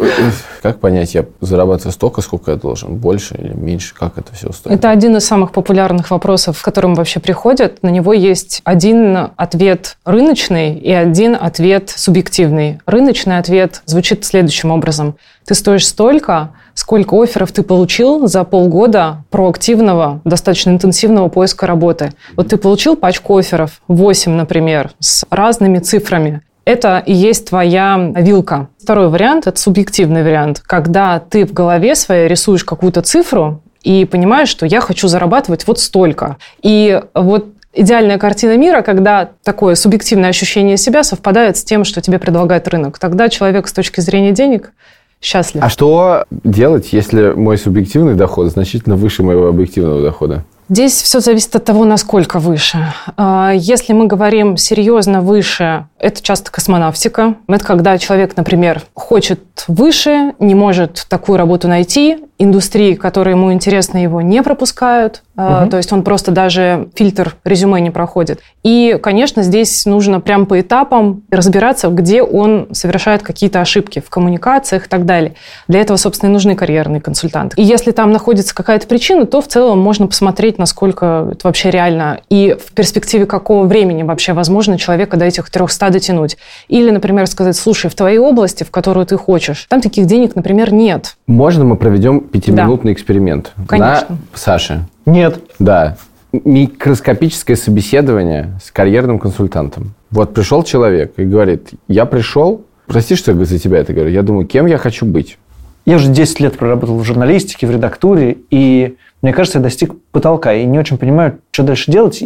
Как понять, я зарабатываю столько, сколько я должен? Больше или меньше? Как это все устроено? Это один из самых популярных вопросов, к которым вообще приходят. На него есть один ответ рыночный и один ответ субъективный. Рыночный ответ звучит следующим образом. Ты стоишь столько, сколько офферов ты получил за полгода проактивного, достаточно интенсивного поиска работы. Вот ты получил пачку офферов, восемь, например, с разными цифрами. Это и есть твоя вилка. Второй вариант – это субъективный вариант, когда ты в голове своей рисуешь какую-то цифру и понимаешь, что я хочу зарабатывать вот столько. И вот идеальная картина мира, когда такое субъективное ощущение себя совпадает с тем, что тебе предлагает рынок. Тогда человек с точки зрения денег счастлив. А что делать, если мой субъективный доход значительно выше моего объективного дохода? Здесь все зависит от того, насколько выше. Если мы говорим серьезно выше, это часто космонавтика. Это когда человек, например, хочет выше, не может такую работу найти, индустрии, которые ему интересны, его не пропускают, угу. То есть он просто даже фильтр резюме не проходит. И, конечно, здесь нужно прям по этапам разбираться, где он совершает какие-то ошибки в коммуникациях и так далее. Для этого, собственно, и нужны карьерные консультанты. И если там находится какая-то причина, то в целом можно посмотреть, насколько это вообще реально и в перспективе какого времени вообще возможно человека до этих трехсот дотянуть. Или, например, сказать, слушай, в твоей области, в которую ты хочешь, там таких денег, например, нет. Можно мы проведем пятиминутный Да. эксперимент? Конечно. На Саше. Нет. Да. Микроскопическое собеседование с карьерным консультантом. Вот пришел человек и говорит, я пришел, прости, что я за тебя это говорю, я думаю, кем я хочу быть? Я уже десять лет проработал в журналистике, в редактуре, и мне кажется, я достиг потолка, и не очень понимаю, что дальше делать,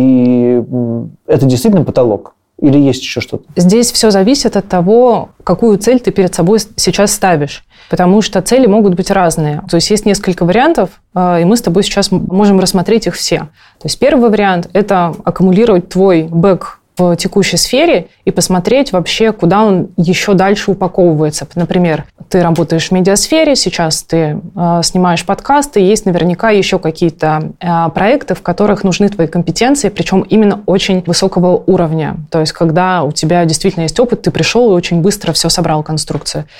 и это действительно потолок. Или есть еще что-то? Здесь все зависит от того, какую цель ты перед собой сейчас ставишь. Потому что цели могут быть разные. То есть есть несколько вариантов, и мы с тобой сейчас можем рассмотреть их все. То есть первый вариант – это аккумулировать твой бэк в текущей сфере и посмотреть вообще, куда он еще дальше упаковывается. Например, ты работаешь в медиасфере, сейчас ты э, снимаешь подкасты, есть наверняка еще какие-то э, проекты, в которых нужны твои компетенции, причем именно очень высокого уровня. То есть, когда у тебя действительно есть опыт, ты пришел и очень быстро все собрал конструкцию.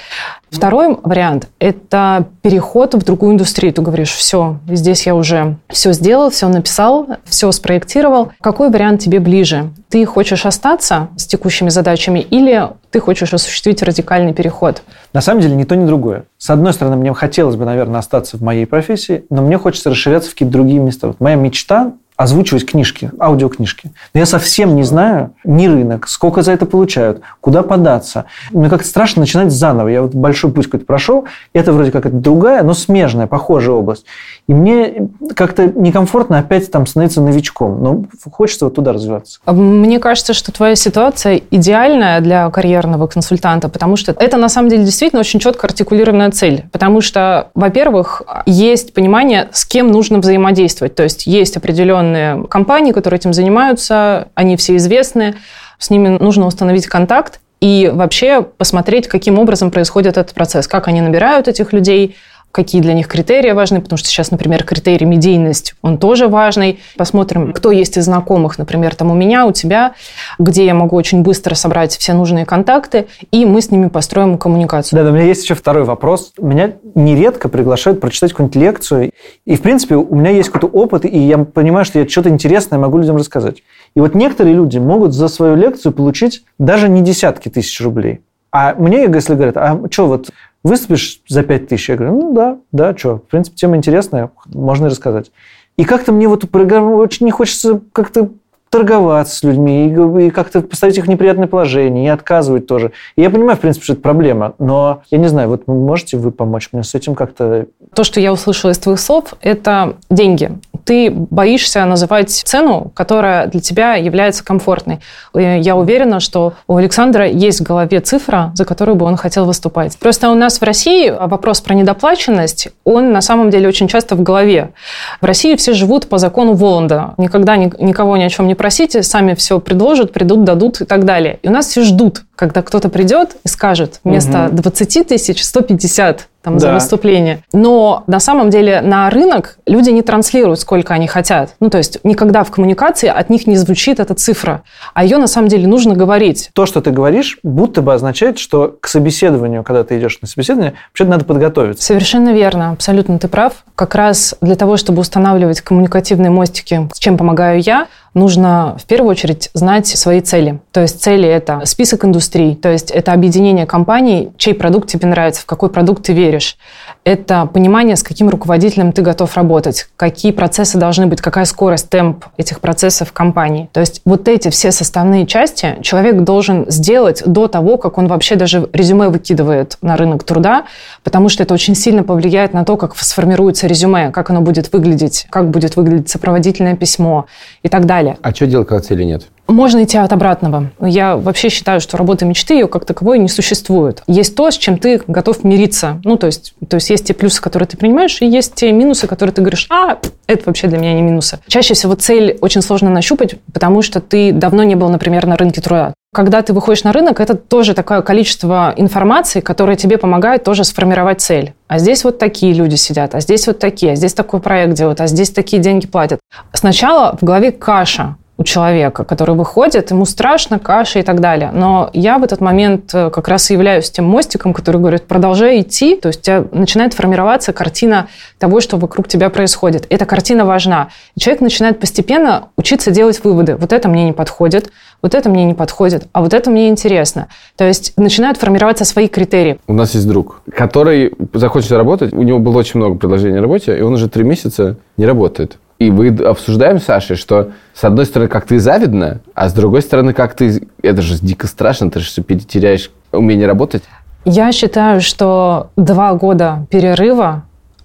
Второй вариант – это переход в другую индустрию. Ты говоришь, все, здесь я уже все сделал, все написал, все спроектировал. Какой вариант тебе ближе? Ты хочешь остаться с текущими задачами или ты хочешь осуществить радикальный переход? На самом деле ни то, ни другое. С одной стороны, мне хотелось бы, наверное, остаться в моей профессии, но мне хочется расширяться в какие-то другие места. Вот моя мечта – озвучивать книжки, аудиокнижки. Но я совсем не знаю ни рынок, сколько за это получают, куда податься. Мне как-то страшно начинать заново. Я вот большой путь какой-то прошел, это вроде как это другая, но смежная, похожая область. И мне как-то некомфортно опять там становиться новичком. Но хочется вот туда развиваться. Мне кажется, что твоя ситуация идеальная для карьерного консультанта, потому что это на самом деле действительно очень четко артикулированная цель. Потому что, во-первых, есть понимание, с кем нужно взаимодействовать. То есть есть определенные компании, которые этим занимаются, они все известны, с ними нужно установить контакт и вообще посмотреть, каким образом происходит этот процесс, как они набирают этих людей, какие для них критерии важны, потому что сейчас, например, критерий медийность, он тоже важный. Посмотрим, кто есть из знакомых, например, там у меня, у тебя, где я могу очень быстро собрать все нужные контакты, и мы с ними построим коммуникацию. Да, да, у меня есть еще второй вопрос. Меня нередко приглашают прочитать какую-нибудь лекцию, и, в принципе, у меня есть какой-то опыт, и я понимаю, что я что-то интересное могу людям рассказать. И вот некоторые люди могут за свою лекцию получить даже не десятки тысяч рублей. А мне, если говорят, а что, вот выступишь за пять тысяч? Я говорю, ну да, да, что, в принципе, тема интересная, можно и рассказать. И как-то мне вот очень не хочется как-то торговаться с людьми и, и как-то поставить их в неприятное положение, и отказывать тоже. И я понимаю, в принципе, что это проблема, но я не знаю, вот можете вы помочь мне с этим как-то? То, что я услышала из твоих слов, это деньги. Ты боишься называть цену, которая для тебя является комфортной. Я уверена, что у Александра есть в голове цифра, за которую бы он хотел выступать. Просто у нас в России вопрос про недоплаченность, он на самом деле очень часто в голове. В России все живут по закону Воланда. Никогда никого ни о чем не просите, сами все предложат, придут, дадут и так далее. И у нас все ждут, когда кто-то придет и скажет вместо двадцать тысяч сто пятьдесят там, да. за выступление. Но на самом деле на рынок люди не транслируют, сколько они хотят. Ну, то есть никогда в коммуникации от них не звучит эта цифра, а ее на самом деле нужно говорить. То, что ты говоришь, будто бы означает, что к собеседованию, когда ты идешь на собеседование, вообще-то надо подготовиться. Совершенно верно, абсолютно ты прав. Как раз для того, чтобы устанавливать коммуникативные мостики, с чем помогаю я, нужно в первую очередь знать свои цели. То есть цели – это список индустрий, то есть это объединение компаний, чей продукт тебе нравится, в какой продукт ты веришь. Это понимание, с каким руководителем ты готов работать, какие процессы должны быть, какая скорость, темп этих процессов в компании. То есть вот эти все составные части человек должен сделать до того, как он вообще даже резюме выкидывает на рынок труда, потому что это очень сильно повлияет на то, как сформируется резюме, как оно будет выглядеть, как будет выглядеть сопроводительное письмо и так далее. А что делать, когда цели нет? Можно идти от обратного. Я вообще считаю, что работа мечты, ее как таковой не существует. Есть то, с чем ты готов мириться. Ну, то есть, то есть есть те плюсы, которые ты принимаешь, и есть те минусы, которые ты говоришь, а, это вообще для меня не минусы. Чаще всего цель очень сложно нащупать, потому что ты давно не был, например, на рынке труда. Когда ты выходишь на рынок, это тоже такое количество информации, которое тебе помогает тоже сформировать цель. А здесь вот такие люди сидят, а здесь вот такие, а здесь такой проект делают, а здесь такие деньги платят. Сначала в голове каша у человека, который выходит, ему страшно, каша и так далее. Но я в этот момент как раз и являюсь тем мостиком, который говорит, продолжай идти, то есть у тебя начинает формироваться картина того, что вокруг тебя происходит. Эта картина важна. И человек начинает постепенно учиться делать выводы. Вот это мне не подходит, вот это мне не подходит, а вот это мне интересно. То есть начинают формироваться свои критерии. У нас есть друг, который захочет работать, у него было очень много предложений о работе, и он уже три месяца не работает. И мы обсуждаем с Сашей, что с одной стороны как-то и завидно, а с другой стороны как-то... Это же дико страшно, ты же теряешь умение работать. Я считаю, что два года перерыва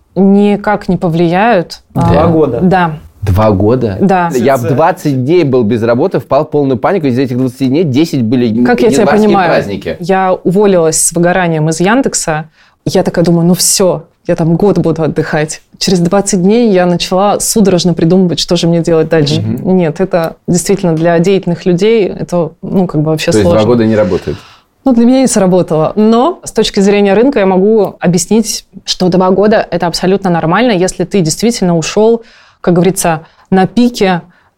никак не повлияют. Два а, года? Да. Два года? Да. Я в двадцать дней был без работы, впал в полную панику. Из этих двадцати дней десять были как я тебя понимаю, праздники. Я уволилась с выгоранием из Яндекса. Я такая думаю, ну все, я там год буду отдыхать. Через двадцать дней я начала судорожно придумывать, что же мне делать дальше. Mm-hmm. Нет, это действительно для деятельных людей, это ну как бы вообще То сложно. То есть два года не работает? Ну, для меня не сработало. Но с точки зрения рынка я могу объяснить, что два года – это абсолютно нормально, если ты действительно ушел, как говорится, на пике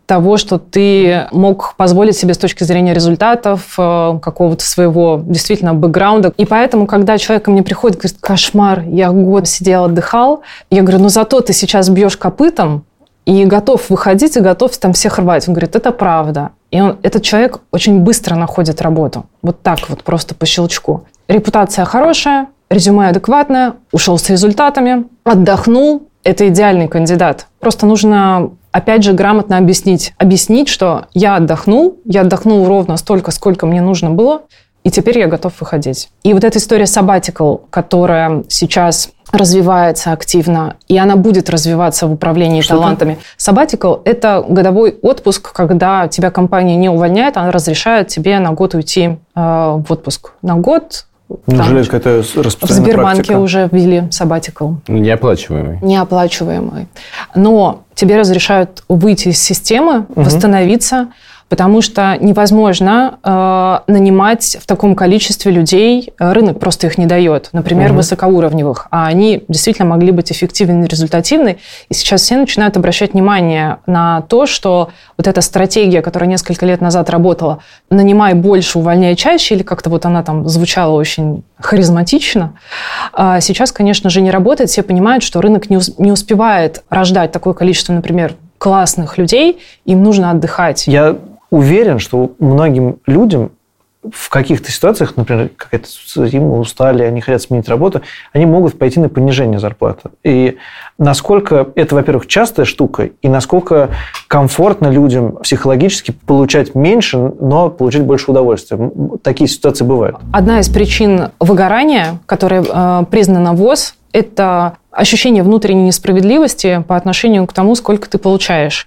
того, что ты мог позволить себе с точки зрения результатов, какого-то своего действительно бэкграунда. И поэтому, когда человек ко мне приходит и говорит: кошмар, я год сидел, отдыхал, я говорю: ну зато ты сейчас бьешь копытом и готов выходить, и готов там всех рвать. Он говорит: это правда. И он, этот человек очень быстро находит работу. Вот так вот, просто по щелчку. Репутация хорошая, резюме адекватное, ушел с результатами, отдохнул. Это идеальный кандидат. Просто нужно, опять же, грамотно объяснить. Объяснить, что я отдохнул, я отдохнул ровно столько, сколько мне нужно было, и теперь я готов выходить. И вот эта история sabbatical, которая сейчас развивается активно, и она будет развиваться в управлении что талантами. Sabbatical – это годовой отпуск, когда тебя компания не увольняет, она разрешает тебе на год уйти э, в отпуск. На год. Неужели это распространенная В Сбербанке практика? уже ввели sabbatical. Неоплачиваемый. Неоплачиваемый. Но тебе разрешают выйти из системы, угу. восстановиться, потому что невозможно э, нанимать в таком количестве людей, рынок просто их не дает, например, угу. высокоуровневых, а они действительно могли быть эффективны и результативны. И сейчас все начинают обращать внимание на то, что вот эта стратегия, которая несколько лет назад работала, нанимай больше, увольняй чаще, или как-то вот она там звучала очень харизматично, а сейчас, конечно же, не работает. Все понимают, что рынок не, не успевает рождать такое количество, например, классных людей, им нужно отдыхать. Я уверен, что многим людям в каких-то ситуациях, например, какая-то зима, устали, они хотят сменить работу, они могут пойти на понижение зарплаты. И насколько это, во-первых, частая штука, и насколько комфортно людям психологически получать меньше, но получать больше удовольствия. Такие ситуации бывают. Одна из причин выгорания, которая э, признана ВОЗ, это ощущение внутренней несправедливости по отношению к тому, сколько ты получаешь.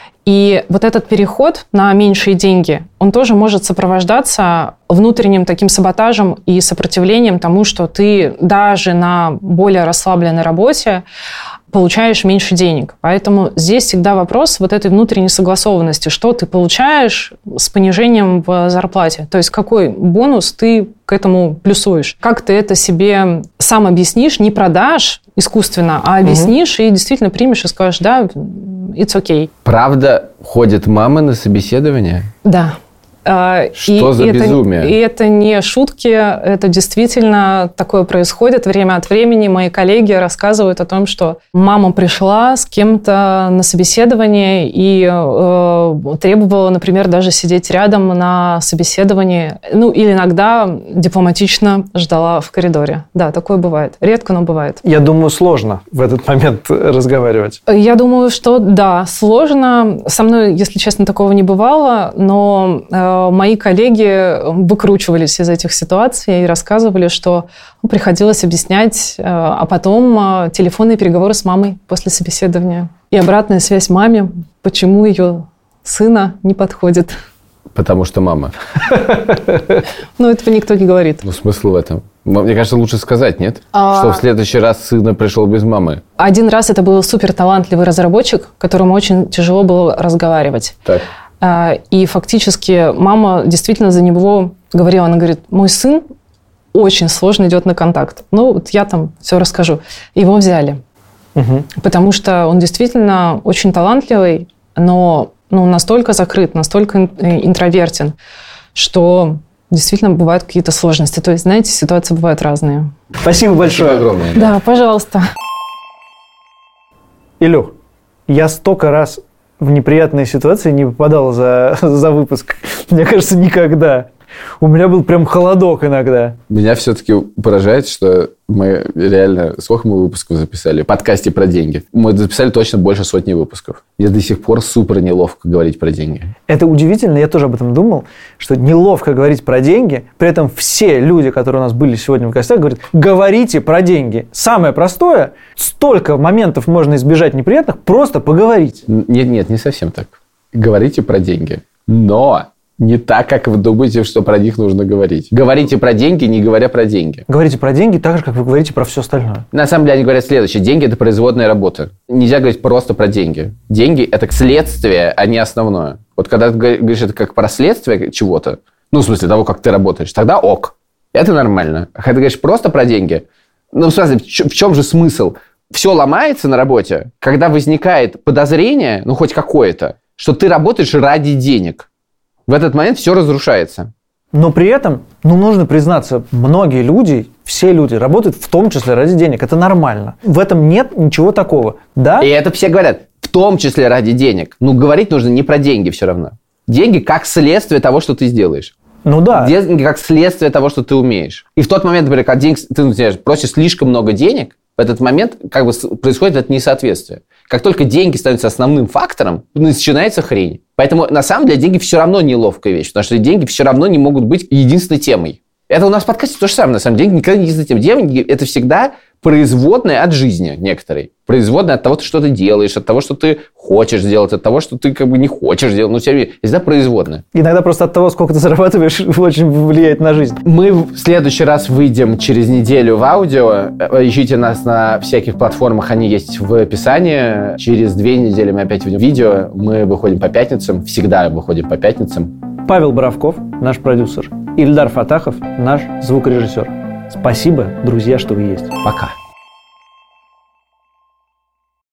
И вот этот переход на меньшие деньги, он тоже может сопровождаться внутренним таким саботажем и сопротивлением тому, что ты даже на более расслабленной работе получаешь меньше денег. Поэтому здесь всегда вопрос вот этой внутренней согласованности, что ты получаешь с понижением в зарплате. То есть какой бонус ты к этому плюсуешь. Как ты это себе сам объяснишь, не продашь искусственно, а объяснишь угу. и действительно примешь и скажешь: да, it's okay. Правда, ходят мамы на собеседование? Да. Что и за это, безумие? И это не шутки, это действительно такое происходит. Время от времени мои коллеги рассказывают о том, что мама пришла с кем-то на собеседование и э, требовала, например, даже сидеть рядом на собеседовании. Ну, или иногда дипломатично ждала в коридоре. Да, такое бывает. Редко, но бывает. Я думаю, сложно в этот момент разговаривать. Я думаю, что да, сложно. Со мной, если честно, такого не бывало, но э, мои коллеги выкручивались из этих ситуаций и рассказывали, что приходилось объяснять, а потом телефонные переговоры с мамой после собеседования. И обратная связь маме, почему ее сына не подходит. Потому что мама. Ну, этого никто не говорит. Ну, смысл в этом? Мне кажется, лучше сказать, нет? А... Что в следующий раз сына пришел без мамы. Один раз это был суперталантливый разработчик, которому очень тяжело было разговаривать. Так. И фактически мама действительно за него говорила, она говорит: мой сын очень сложно идет на контакт. Ну, вот я там все расскажу. Его взяли, угу. потому что он действительно очень талантливый, но ну, настолько закрыт, настолько интровертен, что действительно бывают какие-то сложности. То есть, знаете, ситуации бывают разные. Спасибо большое. Спасибо огромное. Да, да, пожалуйста. Илюх, я столько раз в неприятные ситуации не попадал за, за выпуск. Мне кажется, никогда. У меня был прям холодок иногда. Меня все-таки поражает, что мы реально... Сколько мы выпусков записали? В подкасте про деньги. Мы записали точно больше сотни выпусков. Мне до сих пор супер неловко говорить про деньги. Это удивительно. Я тоже об этом думал, что неловко говорить про деньги. При этом все люди, которые у нас были сегодня в гостях, говорят: говорите про деньги. Самое простое, столько моментов можно избежать неприятных, просто поговорить. Нет, нет, не совсем так. Говорите про деньги. Но... не так, как вы думаете, что про них нужно говорить. Говорите про деньги, не говоря про деньги. Говорите про деньги так же, как вы говорите про все остальное. На самом деле они говорят следующее. Деньги – это производная работа. Нельзя говорить просто про деньги. Деньги – это следствие, а не основное. Вот когда ты говоришь это как про следствие чего-то, ну, в смысле того, как ты работаешь, тогда ок. Это нормально. А когда ты говоришь просто про деньги, ну, в смысле, в чем же смысл? Все ломается на работе, когда возникает подозрение, ну, хоть какое-то, что ты работаешь ради денег. В этот момент все разрушается. Но при этом, ну, нужно признаться, многие люди, все люди работают в том числе ради денег. Это нормально. В этом нет ничего такого. Да? И это все говорят, в том числе ради денег. Ну, говорить нужно не про деньги все равно. Деньги как следствие того, что ты сделаешь. Ну да. Деньги как следствие того, что ты умеешь. И в тот момент, например, когда денег, ты например, просишь слишком много денег, в этот момент как бы происходит это несоответствие. Как только деньги становятся основным фактором, начинается хрень. Поэтому, на самом деле, деньги все равно неловкая вещь, потому что деньги все равно не могут быть единственной темой. Это у нас в подкасте то же самое, на самом деле. Деньги никогда не единственная тема. Деньги – это всегда производная от жизни некоторой. Производная от того, что ты делаешь, от того, что ты хочешь сделать, от того, что ты как бы не хочешь делать. Ну, все равно всегда производная. Иногда просто от того, сколько ты зарабатываешь, очень влияет на жизнь. Мы в следующий раз выйдем через неделю в аудио. Ищите нас на всяких платформах, они есть в описании. Через две недели мы опять выйдем в видео. Мы выходим по пятницам, всегда выходим по пятницам. Павел Боровков, наш продюсер. Ильдар Фатахов, наш звукорежиссер. Спасибо, друзья, что вы есть. Пока.